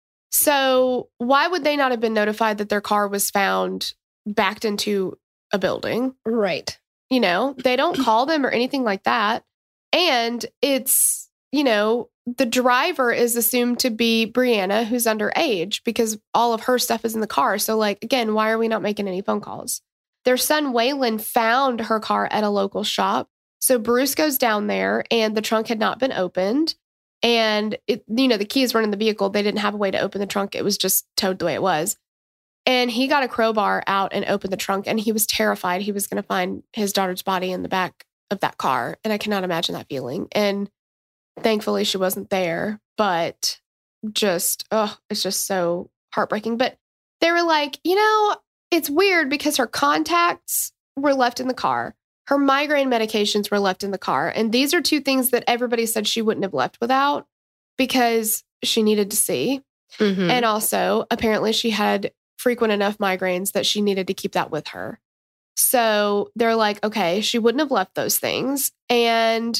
So why would they not have been notified that their car was found backed into a building? Right. You know, they don't call them or anything like that. And it's, you know, the driver is assumed to be Brianna, who's underage, because all of her stuff is in the car. So, like, again, why are we not making any phone calls? Their son, Waylon, found her car at a local shop. So Bruce goes down there and the trunk had not been opened. And, it, you know, the keys weren't in the vehicle. They didn't have a way to open the trunk. It was just towed the way it was. And he got a crowbar out and opened the trunk. And he was terrified he was going to find his daughter's body in the back of that car. And I cannot imagine that feeling. And thankfully, she wasn't there. But just, oh, it's just so heartbreaking. But they were like, you know, it's weird because her contacts were left in the car. Her migraine medications were left in the car. And these are two things that everybody said she wouldn't have left without because she needed to see. Mm-hmm. And also, apparently, she had frequent enough migraines that she needed to keep that with her. So they're like, okay, she wouldn't have left those things. And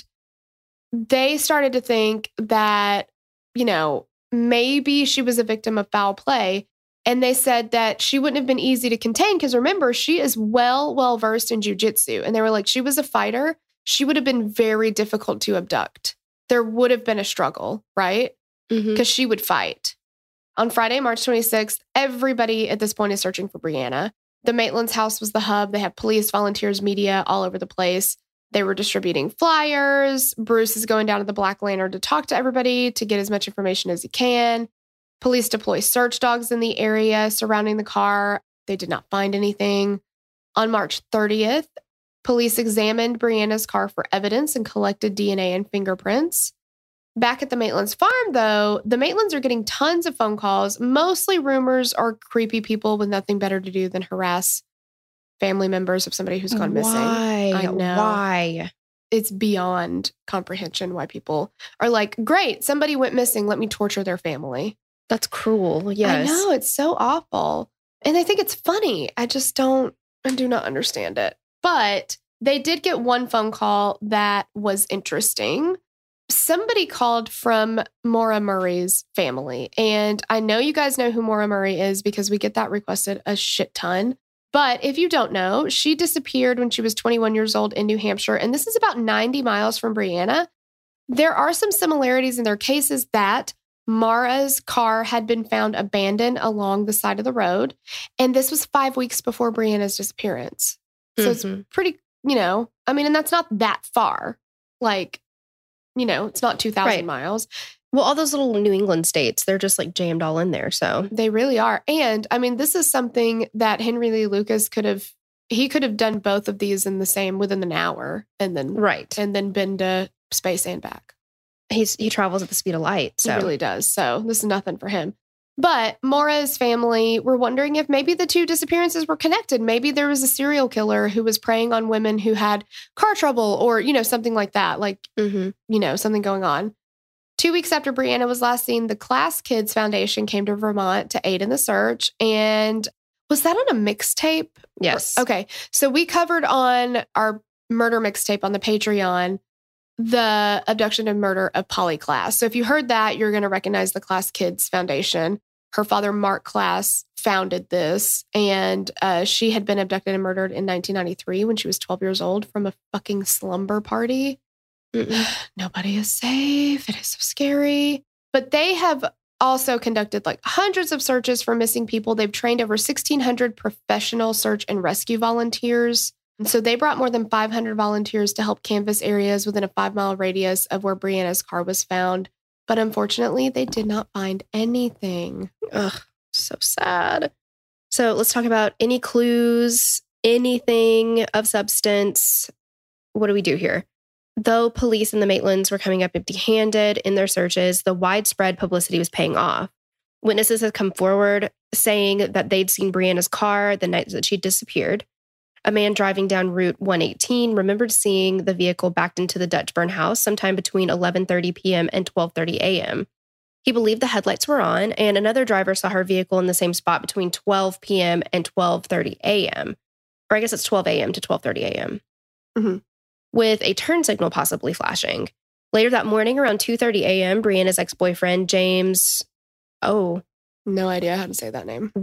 they started to think that, you know, maybe she was a victim of foul play. And they said that she wouldn't have been easy to contain because remember, she is well, well versed in jujitsu. And they were like, she was a fighter. She would have been very difficult to abduct. There would have been a struggle, right? Because mm-hmm. she would fight. On Friday, March twenty-sixth, everybody at this point is searching for Brianna. The Maitland's house was the hub. They have police, volunteers, media all over the place. They were distributing flyers. Bruce is going down to the Black Lantern to talk to everybody to get as much information as he can. Police deploy search dogs in the area surrounding the car. They did not find anything. On March thirtieth, police examined Brianna's car for evidence and collected D N A and fingerprints. Back at the Maitland's farm, though, the Maitlands are getting tons of phone calls, mostly rumors or creepy people with nothing better to do than harass family members of somebody who's gone missing. Why? I know. Why? It's beyond comprehension why people are like, great, somebody went missing. Let me torture their family. That's cruel. Yes. I know. It's so awful. And I think it's funny. I just don't, I do not understand it. But they did get one phone call that was interesting. Somebody called from Maura Murray's family. And I know you guys know who Maura Murray is because we get that requested a shit ton. But if you don't know, she disappeared when she was twenty-one years old in New Hampshire. And this is about ninety miles from Brianna. There are some similarities in their cases that Maura's car had been found abandoned along the side of the road. And this was five weeks before Brianna's disappearance. So mm-hmm. it's pretty, you know, I mean, and that's not that far. Like, you know, it's not two thousand right. miles. Well, all those little New England states, they're just like jammed all in there. So they really are. And I mean, this is something that Henry Lee Lucas could have, he could have done both of these in the same, within an hour and then, right. and then been to space and back. He's, he travels at the speed of light. So he really does. So this is nothing for him. But Maura's family were wondering if maybe the two disappearances were connected. Maybe there was a serial killer who was preying on women who had car trouble or, you know, something like that. Like, mm-hmm. you know, something going on. Two weeks after Brianna was last seen, the Class Kids Foundation came to Vermont to aid in the search. And was that on a mixtape? Yes. Or, okay. So we covered on our murder mixtape on the Patreon the abduction and murder of Polly Klaas. So if you heard that, you're going to recognize the Class Kids Foundation. Her father, Mark Klaas, founded this. And uh, she had been abducted and murdered in nineteen ninety-three when she was twelve years old from a fucking slumber party. Nobody is safe. It is so scary. But they have also conducted like hundreds of searches for missing people. They've trained over sixteen hundred professional search and rescue volunteers. And so they brought more than five hundred volunteers to help canvass areas within a five mile radius of where Brianna's car was found. But unfortunately, they did not find anything. Ugh, so sad. So let's talk about any clues, anything of substance. What do we do here? Though police in the Maitlands were coming up empty-handed in their searches, the widespread publicity was paying off. Witnesses have come forward saying that they'd seen Brianna's car the night that she disappeared. A man driving down Route one eighteen remembered seeing the vehicle backed into the Dutchburn house sometime between eleven thirty p.m. and twelve thirty a.m. He believed the headlights were on, and another driver saw her vehicle in the same spot between twelve p.m. and twelve thirty a.m. Or I guess it's twelve a.m. to twelve thirty a.m. Mm-hmm. With a turn signal possibly flashing. Later that morning, around two thirty a.m., Brianna's ex-boyfriend, James, oh. No idea how to say that name.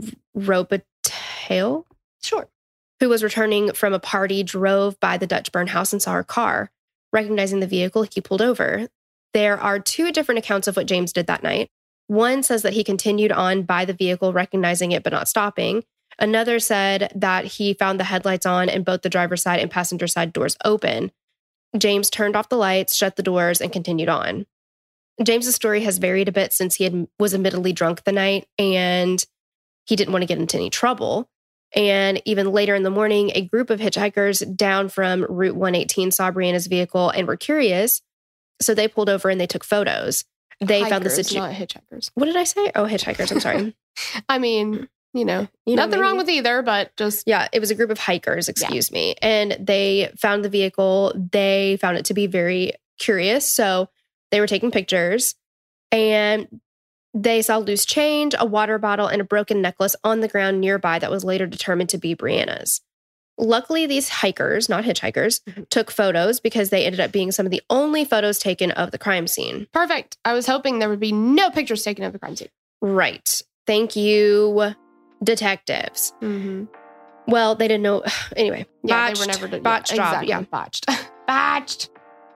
Robitaille? Sure. Who was returning from a party, drove by the Dutchburn house and saw her car. Recognizing the vehicle, he pulled over. There are two different accounts of what James did that night. One says that he continued on by the vehicle, recognizing it but not stopping. Another said that he found the headlights on and both the driver's side and passenger side doors open. James turned off the lights, shut the doors, and continued on. James's story has varied a bit since he had, was admittedly drunk the night and he didn't want to get into any trouble. And even later in the morning, a group of hitchhikers down from Route one eighteen saw Brianna's vehicle and were curious. So they pulled over and they took photos. They Hikers, found the situation. Not hitchhikers. What did I say? Oh, hitchhikers. I'm sorry. I mean, you know, you nothing know, wrong with either, but just. Yeah, it was a group of hikers, excuse yeah. me. And they found the vehicle. They found it to be very curious. So they were taking pictures and they saw loose change, a water bottle, and a broken necklace on the ground nearby that was later determined to be Brianna's. Luckily, these hikers, not hitchhikers, mm-hmm. took photos because they ended up being some of the only photos taken of the crime scene. Perfect. I was hoping there would be no pictures taken of the crime scene. Right. Thank you, detectives. Mm-hmm. Well, they didn't know. Anyway. Yeah, botched, they were never done. Botched yeah, job. Exactly. Yeah. Botched. Botched.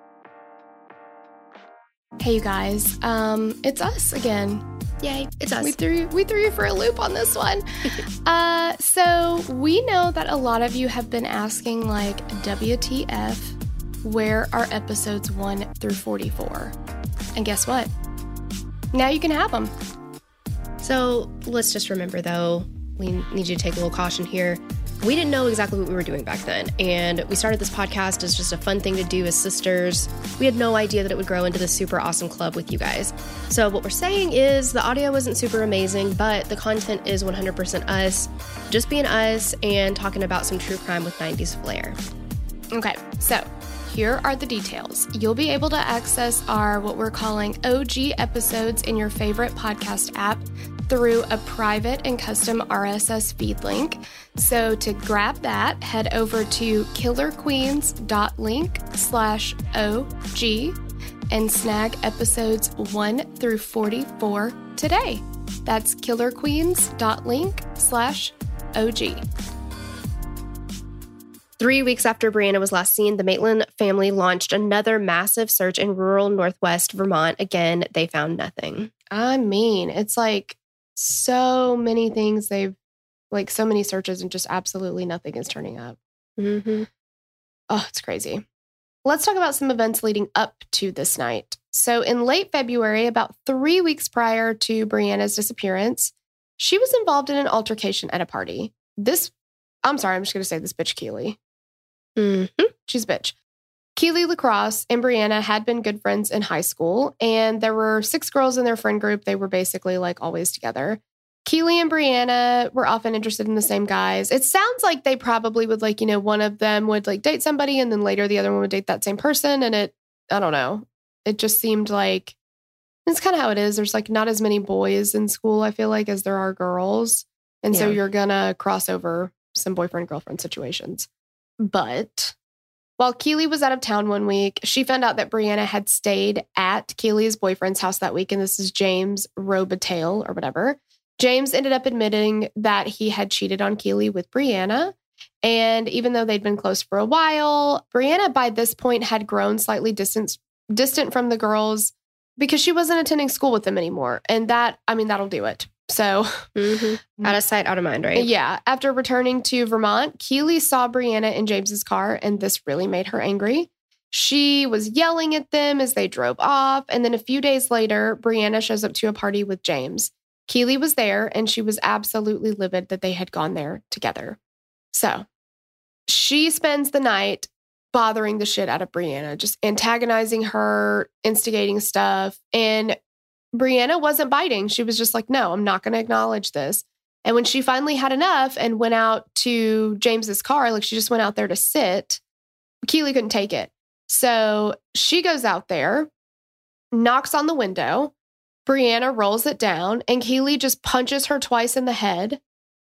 Hey, you guys. Um, it's us again. Yay, it's us. We threw we threw you for a loop on this one. uh, so we know that a lot of you have been asking, like, W T F, where are episodes one through forty-four? And guess what? Now you can have them. So let's just remember, though, we need you to take a little caution here. We didn't know exactly what we were doing back then. And we started this podcast as just a fun thing to do as sisters. We had no idea that it would grow into this super awesome club with you guys. So what we're saying is the audio isn't super amazing, but the content is one hundred percent us, just being us and talking about some true crime with nineties flair. Okay, so here are the details. You'll be able to access our what we're calling O G episodes in your favorite podcast app through a private and custom R S S feed link. So to grab that, head over to killerqueens.link slash OG and snag episodes one through forty-four today. That's killerqueens.link slash OG. Three weeks after Brianna was last seen, the Maitland family launched another massive search in rural Northwest Vermont. Again, they found nothing. I mean, it's like so many things they've, like so many searches and just absolutely nothing is turning up. Mm-hmm. Oh, it's crazy. Let's talk about some events leading up to this night. So in late February, about three weeks prior to Brianna's disappearance, she was involved in an altercation at a party. This, I'm sorry, I'm just going to say this bitch Keely. Mm-hmm. She's a bitch. Keely Lacrosse and Brianna had been good friends in high school, and there were six girls in their friend group. They were basically like always together. Keely and Brianna were often interested in the same guys. It sounds like they probably would like, you know, one of them would like date somebody and then later the other one would date that same person. And it, I don't know. It just seemed like, it's kind of how it is. There's like not as many boys in school, I feel like, as there are girls. And Yeah. so you're going to cross over some boyfriend-girlfriend situations. But while Keely was out of town one week, she found out that Brianna had stayed at Keely's boyfriend's house that week. And this is James Robitaille or whatever. James ended up admitting that he had cheated on Keely with Brianna. And even though they'd been close for a while, Brianna by this point had grown slightly distant, distant from the girls because she wasn't attending school with them anymore. And that, I mean, that'll do it. So Mm-hmm. Out of sight, out of mind, right? yeah. After returning to Vermont, Keely saw Brianna in James's car, and this really made her angry. She was yelling at them as they drove off. And then a few days later, Brianna shows up to a party with James. Keely was there, and she was absolutely livid that they had gone there together. So she spends the night bothering the shit out of Brianna, just antagonizing her, instigating stuff. And Brianna wasn't biting. She was just like, no, I'm not going to acknowledge this. And when she finally had enough and went out to James's car, like she just went out there to sit, Keely couldn't take it. So she goes out there, knocks on the window. Brianna rolls it down and Keely just punches her twice in the head.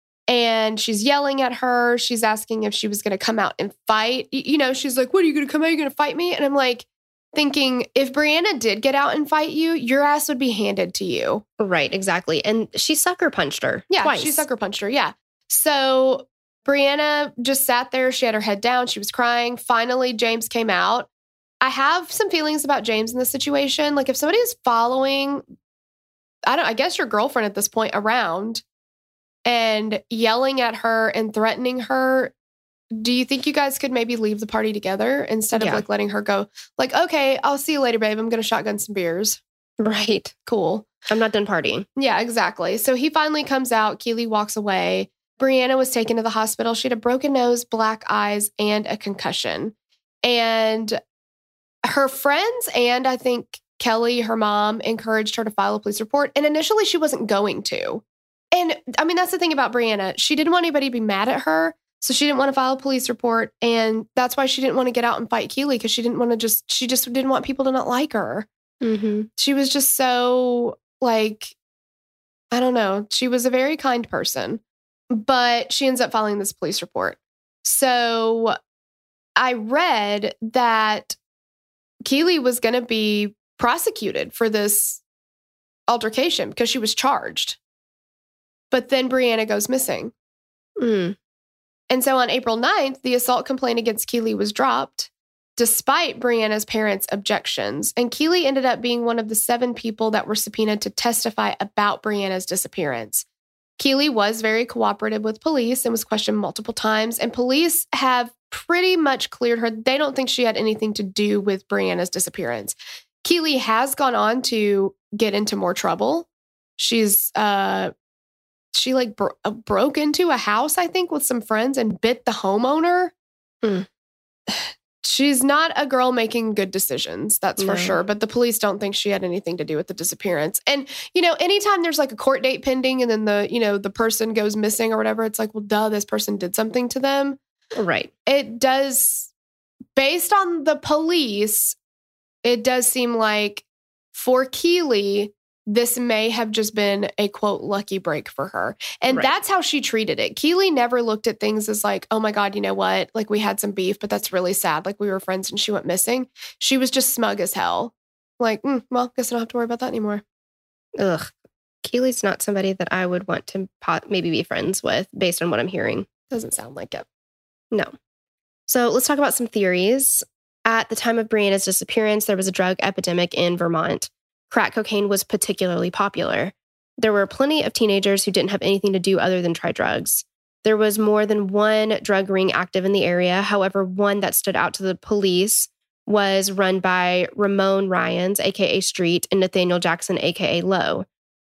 And she's yelling at her. She's asking if she was going to come out and fight. You know, she's like, what, are you going to come out? Are you going to fight me? And I'm like thinking, if Brianna did get out and fight you, your ass would be handed to you. Right, exactly. And she sucker punched her. Yeah, twice. she sucker punched her. Yeah. So Brianna just sat there. She had her head down. She was crying. Finally, James came out. I have some feelings about James in this situation. Like if somebody is following, I don't, I guess your girlfriend at this point around and yelling at her and threatening her, do you think you guys could maybe leave the party together instead of Yeah. like letting her go like, okay, I'll see you later, babe. I'm going to shotgun some beers. Right. Cool. I'm not done partying. Yeah, exactly. So he finally comes out. Keely walks away. Brianna was taken to the hospital. She had a broken nose, black eyes, and a concussion. And her friends and I think Kelly, her mom, encouraged her to file a police report. And initially she wasn't going to. And I mean, that's the thing about Brianna. She didn't want anybody to be mad at her. So she didn't want to file a police report. And that's why she didn't want to get out and fight Keely because she didn't want to just, she just didn't want people to not like her. Mm-hmm. She was just so like, I don't know. She was a very kind person, but she ends up filing this police report. So I read that Keely was going to be prosecuted for this altercation because she was charged. But then Brianna goes missing. Mm. And so on April ninth, the assault complaint against Keely was dropped despite Brianna's parents' objections. And Keely ended up being one of the seven people that were subpoenaed to testify about Brianna's disappearance. Keely was very cooperative with police and was questioned multiple times. And police have pretty much cleared her. They don't think she had anything to do with Brianna's disappearance. Keely has gone on to get into more trouble. She's, uh, she like bro- broke into a house, I think, with some friends and bit the homeowner. Hmm. She's not a girl making good decisions, that's for No. sure. But the police don't think she had anything to do with the disappearance. And, you know, anytime there's like a court date pending and then the, you know, the person goes missing or whatever, it's like, well, duh, this person did something to them. Right. It does based on the police, it does seem like for Keely, this may have just been a, quote, lucky break for her. And Right. that's how she treated it. Keely never looked at things as like, oh my God, you know what? Like we had some beef, but that's really sad. Like we were friends and she went missing. She was just smug as hell. Like, mm, well, guess I don't have to worry about that anymore. Ugh. Keely's not somebody that I would want to pot- maybe be friends with based on what I'm hearing. Doesn't sound like it. No. So let's talk about some theories. At the time of Brianna's disappearance, there was a drug epidemic in Vermont. Crack cocaine was particularly popular. There were plenty of teenagers who didn't have anything to do other than try drugs. There was more than one drug ring active in the area. However, one that stood out to the police was run by Ramon Ryans, a k a. Street, and Nathaniel Jackson, a k a. Lowe.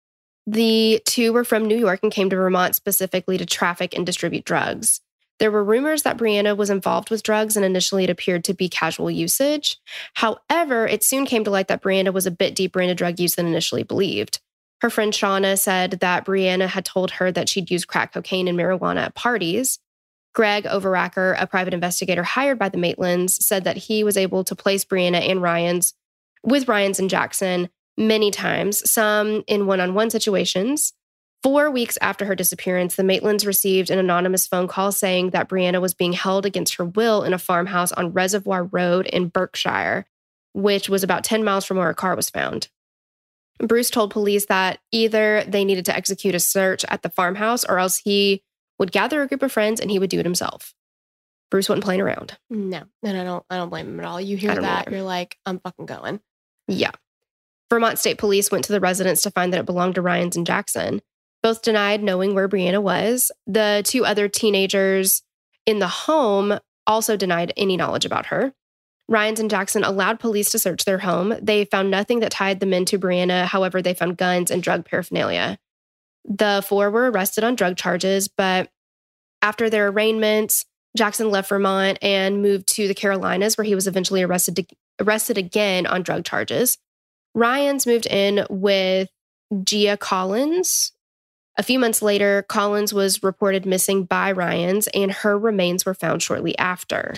The two were from New York and came to Vermont specifically to traffic and distribute drugs. There were rumors that Brianna was involved with drugs, and initially it appeared to be casual usage. However, it soon came to light that Brianna was a bit deeper into drug use than initially believed. Her friend Shauna said that Brianna had told her that she'd used crack cocaine and marijuana at parties. Greg Overacker, a private investigator hired by the Maitlands, said that he was able to place Brianna and Ryans with Ryans and Jackson many times, some in one-on-one situations. Four weeks after her disappearance, the Maitlands received an anonymous phone call saying that Brianna was being held against her will in a farmhouse on Reservoir Road in Berkshire, which was about ten miles from where her car was found. Bruce told police that either they needed to execute a search at the farmhouse or else he would gather a group of friends and he would do it himself. Bruce wasn't playing around. No, and I don't I don't blame him at all. You hear that, either. You're like, I'm fucking going. Yeah. Vermont State Police went to the residence to find that it belonged to Ryans and Jackson. Both denied knowing where Brianna was. The two other teenagers in the home also denied any knowledge about her. Ryans and Jackson allowed police to search their home. They found nothing that tied them into Brianna. However, they found guns and drug paraphernalia. The four were arrested on drug charges, but after their arraignments, Jackson left Vermont and moved to the Carolinas, where he was eventually arrested, to, arrested again on drug charges. Ryans moved in with Gia Collins. A few months later, Collins was reported missing by Ryans, and her remains were found shortly after.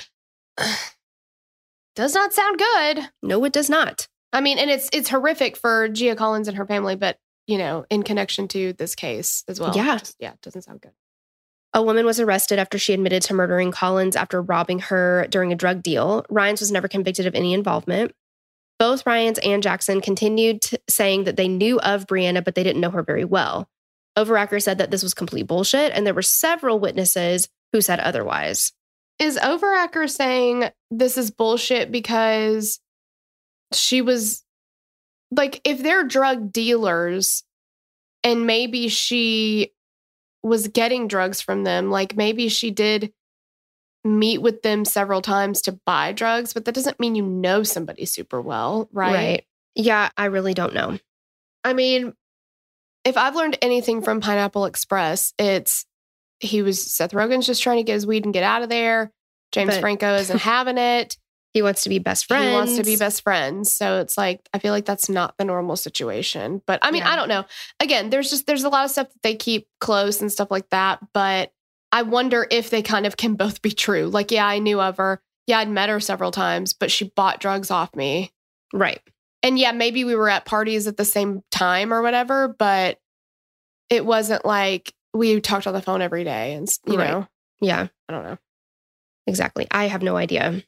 Does not sound good. No, it does not. I mean, and it's it's horrific for Gia Collins and her family, but, you know, in connection to this case as well. Yeah. Just, yeah, it doesn't sound good. A woman was arrested after she admitted to murdering Collins after robbing her during a drug deal. Ryans was never convicted of any involvement. Both Ryans and Jackson continued t- saying that they knew of Brianna, but they didn't know her very well. Overacker said that this was complete bullshit, and there were several witnesses who said otherwise. Is Overacker saying this is bullshit because she was, like, if they're drug dealers and maybe she was getting drugs from them, like maybe she did meet with them several times to buy drugs, but that doesn't mean you know somebody super well, right? Right. Yeah, I really don't know. I mean, if I've learned anything from Pineapple Express, it's he was Seth Rogen's just trying to get his weed and get out of there. James But- Franco isn't having it. He wants to be best friends. He wants to be best friends. So it's like, I feel like that's not the normal situation. But I mean, Yeah. I don't know. Again, there's just, there's a lot of stuff that they keep close and stuff like that. But I wonder if they kind of can both be true. Like, yeah, I knew of her. Yeah, I'd met her several times, but she bought drugs off me. Right. And yeah, maybe we were at parties at the same time or whatever, but it wasn't like we talked on the phone every day and, you Right. know, Yeah, I don't know. exactly. I have no idea.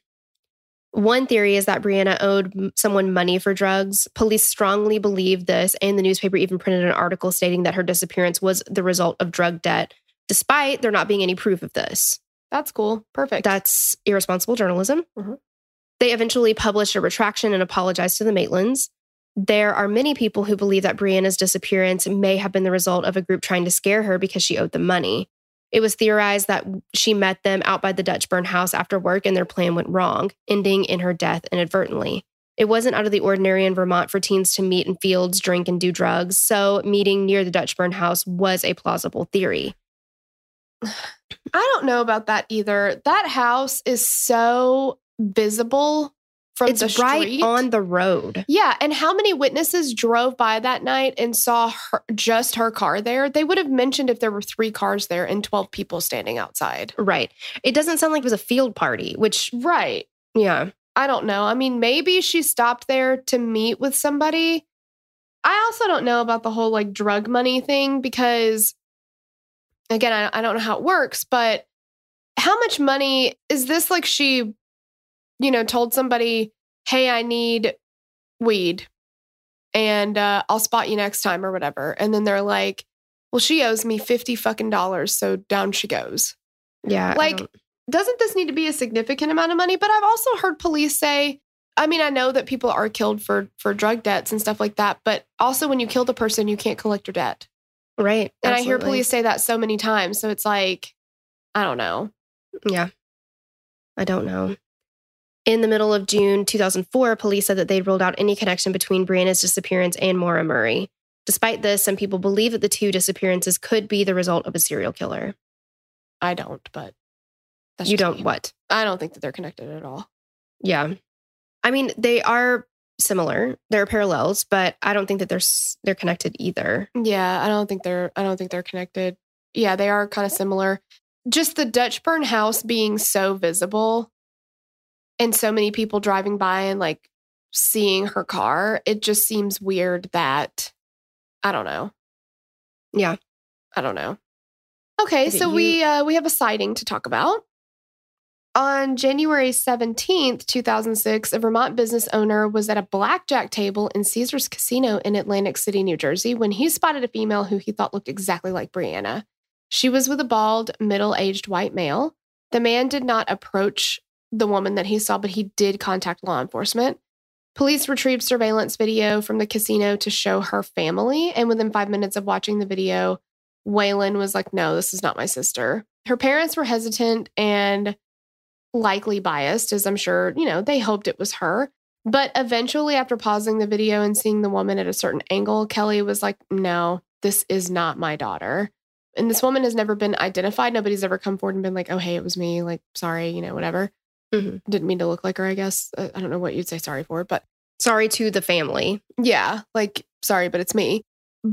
One theory is that Brianna owed m- someone money for drugs. Police strongly believe this, and the newspaper even printed an article stating that her disappearance was the result of drug debt, despite there not being any proof of this. That's cool. Perfect. That's irresponsible journalism. Mhm. They eventually published a retraction and apologized to the Maitlands. There are many people who believe that Brianna's disappearance may have been the result of a group trying to scare her because she owed them money. It was theorized that she met them out by the Dutch burn house after work and their plan went wrong, ending in her death inadvertently. It wasn't out of the ordinary in Vermont for teens to meet in fields, drink, and do drugs, so meeting near the Dutch burn house was a plausible theory. I don't know about that either. That house is so visible from It's the right street. on the road. Yeah, and how many witnesses drove by that night and saw her, just her car there? They would have mentioned if there were three cars there and twelve people standing outside. Right. It doesn't sound like it was a field party, which Right. Yeah. I don't know. I mean, maybe she stopped there to meet with somebody. I also don't know about the whole like drug money thing because, again, I, I don't know how it works, but how much money is this? Like she, you know, told somebody, hey, I need weed and uh, I'll spot you next time or whatever. And then they're like, well, she owes me fifty fucking dollars. So down she goes. Yeah. Like, doesn't this need to be a significant amount of money? But I've also heard police say, I mean, I know that people are killed for for drug debts and stuff like that, but also when you kill the person, you can't collect your debt. Right. And absolutely. I hear police say that so many times. So it's like, I don't know. Yeah. I don't know. In the middle of June two thousand four, police said that they'd ruled out any connection between Brianna's disappearance and Maura Murray. Despite this, some people believe that the two disappearances could be the result of a serial killer. I don't, but that's you just don't me. what? I don't think that they're connected at all. Yeah. I mean, they are similar. There are parallels, but I don't think that they're s- they're connected either. Yeah, I don't think they're I don't think they're connected. Yeah, they are kind of similar. Just the Dutchburn house being so visible and so many people driving by and like seeing her car, it just seems weird that I don't know. Yeah. I don't know. Okay, Okay, so you- we uh, we have a sighting to talk about. On January seventeenth, two thousand six, a Vermont business owner was at a blackjack table in Caesars Casino in Atlantic City, New Jersey, when he spotted a female who he thought looked exactly like Brianna. She was with a bald, middle-aged white male. The man did not approach the woman that he saw, but he did contact law enforcement. Police retrieved surveillance video from the casino to show her family, and within five minutes of watching the video, Waylon was like, no, this is not my sister. Her parents were hesitant and likely biased, as I'm sure, you know, they hoped it was her. But eventually, after pausing the video and seeing the woman at a certain angle, Kelly was like, no, this is not my daughter. And this woman has never been identified. Nobody's ever come forward and been like, oh, hey, it was me. Like, sorry, you know, whatever. Mm-hmm. Didn't mean to look like her, I guess. I don't know what you'd say sorry for, but sorry to the family. Yeah, like, sorry, but it's me.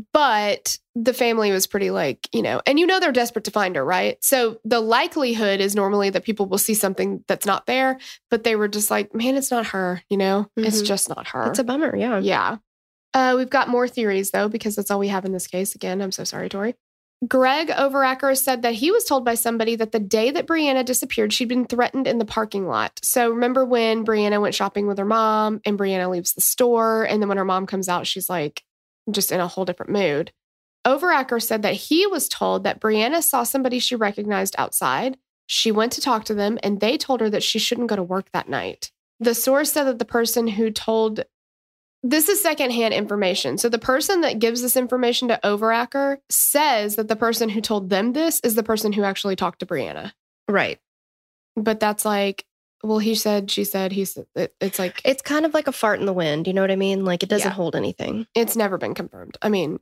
But the family was pretty like, you know, and you know they're desperate to find her, right? So the likelihood is normally that people will see something that's not there, but they were just like, man, it's not her, you know? Mm-hmm. It's just not her. It's a bummer, yeah. Yeah. Uh, we've got more theories, though, because that's all we have in this case. Again, I'm so sorry, Tori. Greg Overacker said that he was told by somebody that the day that Brianna disappeared, she'd been threatened in the parking lot. So remember when Brianna went shopping with her mom and Brianna leaves the store, and then when her mom comes out, she's like just in a whole different mood. Overacker said that he was told that Brianna saw somebody she recognized outside. She went to talk to them, and they told her that she shouldn't go to work that night. The source said that the person who told This is secondhand information. So the person that gives this information to Overacker says that the person who told them this is the person who actually talked to Brianna. Right. But that's like, well, he said, she said, he said, it, it's like. It's kind of like a fart in the wind. You know what I mean? Like it doesn't Yeah. hold anything. It's never been confirmed. I mean,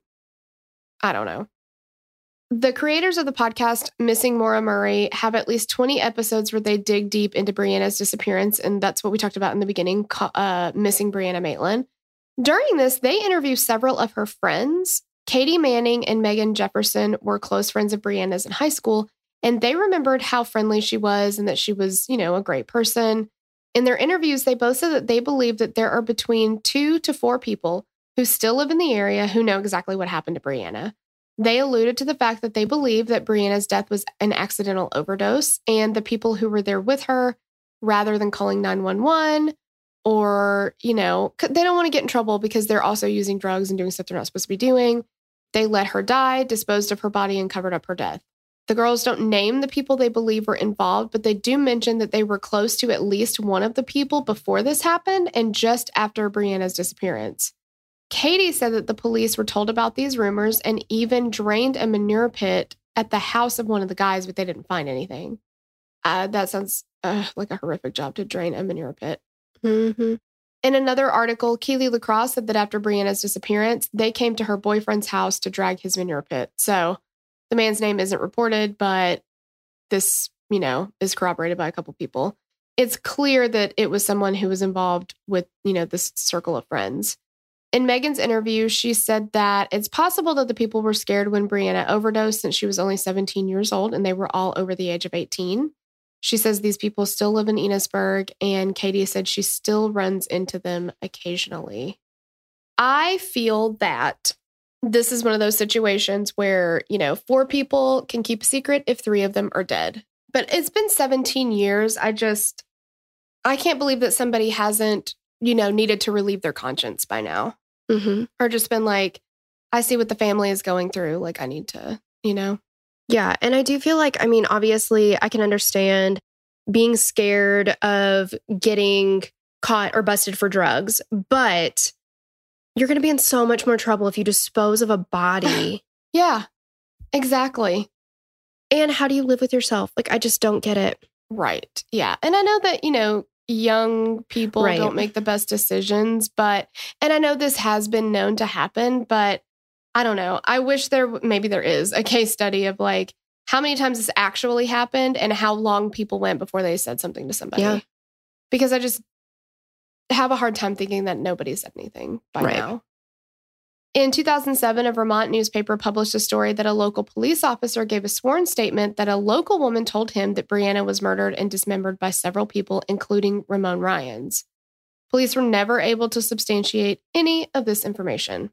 I don't know. The creators of the podcast Missing Maura Murray have at least twenty episodes where they dig deep into Brianna's disappearance. And that's what we talked about in the beginning, uh, Missing Brianna Maitland. During this, they interview several of her friends. Katie Manning and Megan Jefferson were close friends of Brianna's in high school, and they remembered how friendly she was and that she was, you know, a great person. In their interviews, they both said that they believe that there are between two to four people who still live in the area who know exactly what happened to Brianna. They alluded to the fact that they believe that Brianna's death was an accidental overdose, and the people who were there with her, rather than calling nine one one, or, you know, they don't want to get in trouble because they're also using drugs and doing stuff they're not supposed to be doing. They let her die, disposed of her body, and covered up her death. The girls don't name the people they believe were involved, but they do mention that they were close to at least one of the people before this happened and just after Brianna's disappearance. Katie said that the police were told about these rumors and even drained a manure pit at the house of one of the guys, but they didn't find anything. Uh, that sounds uh, like a horrific job to drain a manure pit. Mm-hmm. In another article, Keely LaCrosse said that after Brianna's disappearance, they came to her boyfriend's house to drag his manure pit. So the man's name isn't reported, but this, you know, is corroborated by a couple people. It's clear that it was someone who was involved with, you know, this circle of friends. In Megan's interview, she said that it's possible that the people were scared when Brianna overdosed since she was only seventeen years old and they were all over the age of eighteen. She says these people still live in Enosburg, and Katie said she still runs into them occasionally. I feel that this is one of those situations where, you know, four people can keep a secret if three of them are dead. But it's been seventeen years. I just, I can't believe that somebody hasn't, you know, needed to relieve their conscience by now. Mm-hmm. Or just been like, I see what the family is going through. Like, I need to, you know. Yeah. And I do feel like, I mean, obviously, I can understand being scared of getting caught or busted for drugs, but you're going to be in so much more trouble if you dispose of a body. Yeah, exactly. And how do you live with yourself? Like, I just don't get it. Right. Yeah. And I know that, you know, young people Right. don't make the best decisions, but, and I know this has been known to happen, but I don't know. I wish there, maybe there is a case study of like how many times this actually happened and how long people went before they said something to somebody. Yeah. Because I just have a hard time thinking that nobody said anything by Right. now. In two thousand seven, a Vermont newspaper published a story that a local police officer gave a sworn statement that a local woman told him that Brianna was murdered and dismembered by several people, including Ramon Ryans. Police were never able to substantiate any of this information.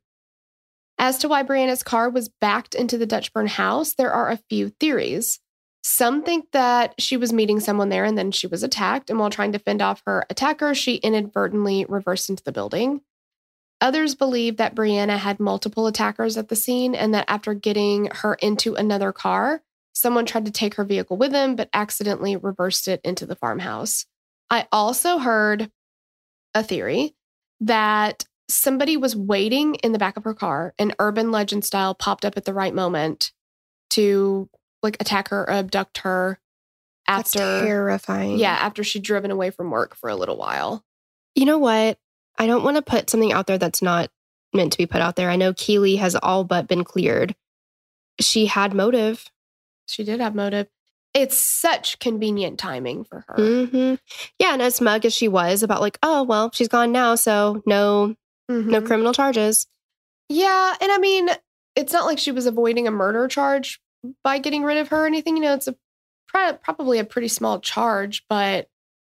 As to why Brianna's car was backed into the Dutchburn house, there are a few theories. Some think that she was meeting someone there and then she was attacked, and while trying to fend off her attacker, she inadvertently reversed into the building. Others believe that Brianna had multiple attackers at the scene and that after getting her into another car, someone tried to take her vehicle with them but accidentally reversed it into the farmhouse. I also heard a theory that somebody was waiting in the back of her car and urban legend style popped up at the right moment to like attack her or abduct her after That's terrifying. Yeah, after she'd driven away from work for a little while. You know what? I don't want to put something out there that's not meant to be put out there. I know Keely has all but been cleared. She had motive. She did have motive. It's such convenient timing for her. Mm-hmm. Yeah, and as smug as she was about like, oh, well, she's gone now, so no, Mhm. no criminal charges. Yeah, and I mean, it's not like she was avoiding a murder charge by getting rid of her or anything. You know, it's a pro- probably a pretty small charge, but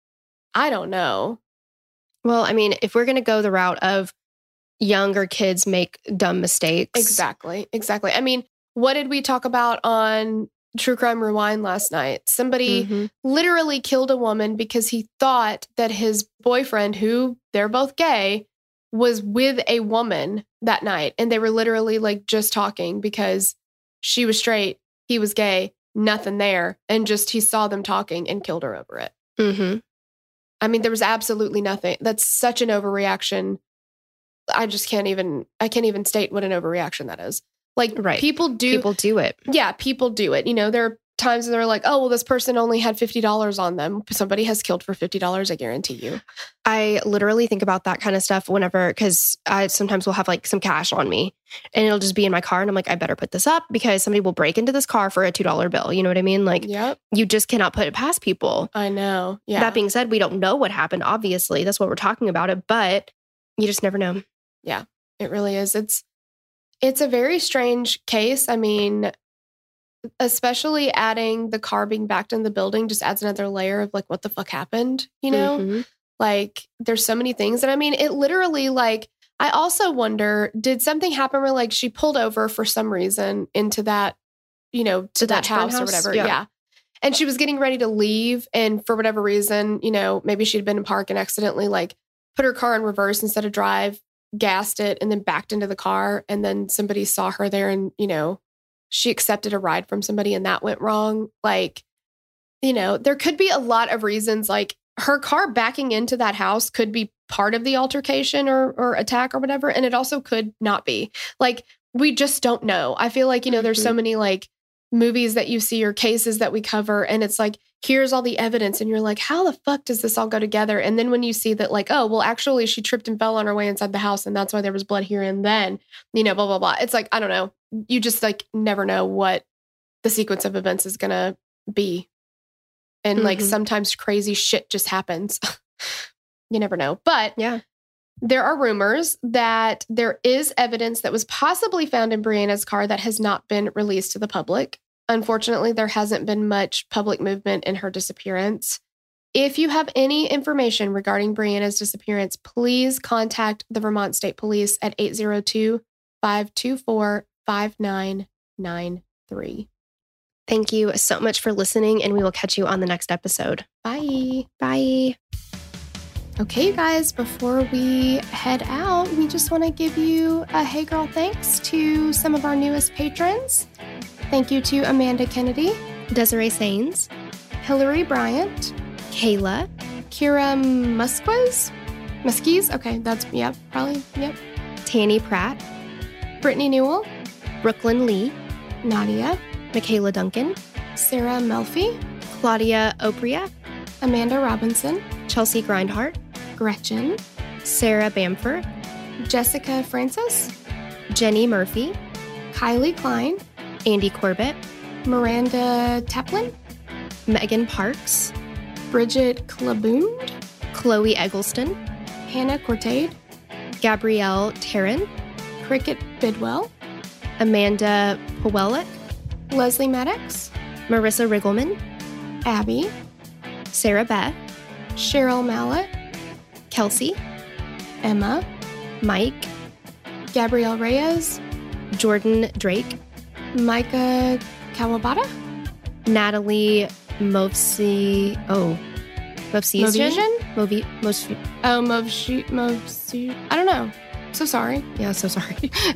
I don't know. Well, I mean, if we're going to go the route of younger kids make dumb mistakes. Exactly, exactly. I mean, what did we talk about on True Crime Rewind last night? Somebody Mm-hmm. literally killed a woman because he thought that his boyfriend, who they're both gay, was with a woman that night. And they were literally like just talking because she was straight, he was gay, nothing there. And just he saw them talking and killed her over it. Mm-hmm. I mean, there was absolutely nothing. That's such an overreaction. I just can't even, I can't even state what an overreaction that is. Like Right. people do. People do it. Yeah, people do it. You know, there are times when they're like, oh, well, this person only had fifty dollars on them. Somebody has killed for fifty dollars, I guarantee you. I literally think about that kind of stuff whenever, because I sometimes will have like some cash on me and it'll just be in my car. And I'm like, I better put this up because somebody will break into this car for a two dollar bill. You know what I mean? Like, Yep, you just cannot put it past people. I know. Yeah. That being said, we don't know what happened. Obviously, that's what we're talking about it, but you just never know. It really is. It's it's a very strange case. I mean, especially adding the car being backed in the building just adds another layer of like, what the fuck happened? You know, Mhm. like there's so many things. And I mean, it literally like, I also wonder, did something happen where like she pulled over for some reason into that, you know, to The that Dutchburn house, or house? whatever. Yeah. Yeah. And she was getting ready to leave. And for whatever reason, you know, maybe she'd been in park and accidentally like put her car in reverse instead of drive, gassed it, and then backed into the car. And then somebody saw her there and, you know, she accepted a ride from somebody and that went wrong. Like, you know, there could be a lot of reasons. Like her car backing into that house could be part of the altercation or, or attack or whatever. And it also could not be. Like, we just don't know. I feel like, you know, there's so Mhm. many like movies that you see or cases that we cover and it's like, here's all the evidence. And you're like, how the fuck does this all go together? And then when you see that like, oh, well, actually she tripped and fell on her way inside the house and that's why there was blood here. And then, you know, blah, blah, blah. It's like, I don't know. You just like never know what the sequence of events is going to be. And like Mhm. sometimes crazy shit just happens. You never know. But Yeah. there are rumors that there is evidence that was possibly found in Brianna's car that has not been released to the public. Unfortunately, there hasn't been much public movement in her disappearance. If you have any information regarding Brianna's disappearance, please contact the Vermont State Police at eight zero two, five two four, five nine nine three. Thank you so much for listening, and we will catch you on the next episode. Bye. Bye. Okay, you guys, before we head out, we just want to give you a hey girl thanks to some of our newest patrons. Thank you to Amanda Kennedy, Desiree Sains, Hillary Bryant, Kayla, Kira Musquiz, Muskies, okay, that's, yep, probably, yep. Tanny Pratt, Brittany Newell, Brooklyn Lee, Nadia, Michaela Duncan, Sarah Melfi, Claudia Opria, Amanda Robinson, Chelsea Grindhart, Gretchen, Sarah Bamford, Jessica Francis, Jenny Murphy, Kylie Klein, Andy Corbett, Miranda Taplin, Megan Parks, Bridget Claboond, Chloe Eggleston, Hannah Cortade, Gabrielle Tarrin, Cricket Bidwell, Amanda Pawelek, Leslie Maddox, Marissa Riggleman, Abby, Sarah Beth, Cheryl Mallett, Kelsey, Emma, Mike, Gabrielle Reyes, Jordan Drake, Micah Kawabata, Natalie Movsi, oh, Movsian? Movision? Movi, Mos, Oh, Movshi, Movsi, I don't know. So sorry. yeah, so sorry.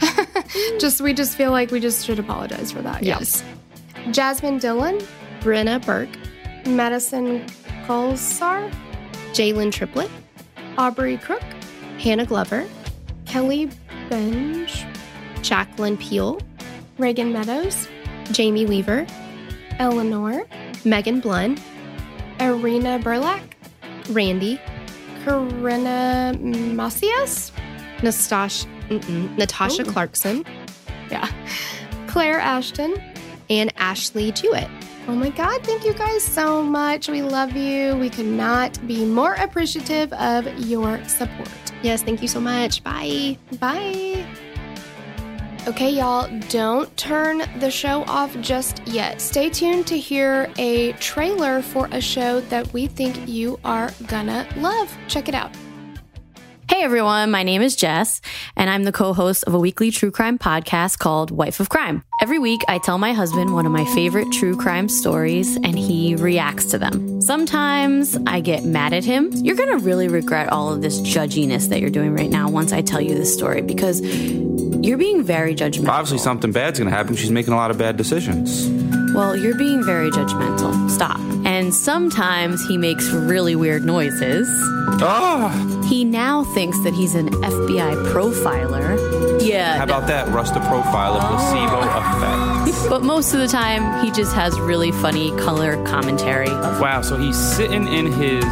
just, we just feel like we just should apologize for that. Yes. Yeah. Jasmine Dillon, Brenna Burke, Madison Colsar, Jalen Triplett, Aubrey Crook, Hannah Glover, Kelly Benj, Jacqueline Peel, Reagan Meadows, Jamie Weaver, Eleanor, Megan Blunn, Arena Burlack, Randy, Corinna Macias, Nastash, mm-mm, Natasha Ooh. Clarkson, yeah, Claire Ashton, and Ashley Jewett. Oh my God, thank you guys so much. We love you. We could not be more appreciative of your support. Yes, thank you so much. Bye. Bye. Okay, y'all, don't turn the show off just yet. Stay tuned to hear a trailer for a show that we think you are gonna love. Check it out. Hey everyone, my name is Jess, and I'm the co-host of a weekly true crime podcast called Wife of Crime. Every week, I tell my husband one of my favorite true crime stories, and he reacts to them. Sometimes I get mad at him. You're gonna really regret all of this judginess that you're doing right now once I tell you this story, because you're being very judgmental. Obviously, something bad's gonna happen. She's making a lot of bad decisions. Well, you're being very judgmental. Stop. And sometimes he makes really weird noises. Oh! He now thinks that he's an F B I profiler. Yeah. How about that? Rust the profile of placebo effect. But most of the time, he just has really funny color commentary. Wow, so he's sitting in his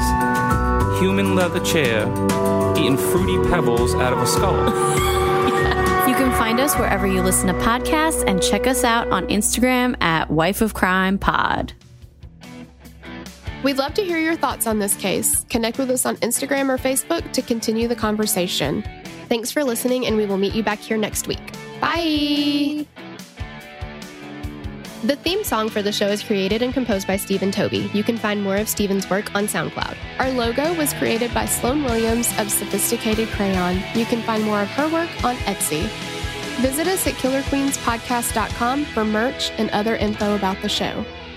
human leather chair, eating fruity pebbles out of a skull. You can find us wherever you listen to podcasts, and check us out on Instagram at Wife of Crime Pod. We'd love to hear your thoughts on this case. Connect with us on Instagram or Facebook to continue the conversation. Thanks for listening, and we will meet you back here next week. Bye! The theme song for the show is created and composed by Stephen Toby. You can find more of Stephen's work on SoundCloud. Our logo was created by Sloan Williams of Sophisticated Crayon. You can find more of her work on Etsy. Visit us at killer queens podcast dot com for merch and other info about the show.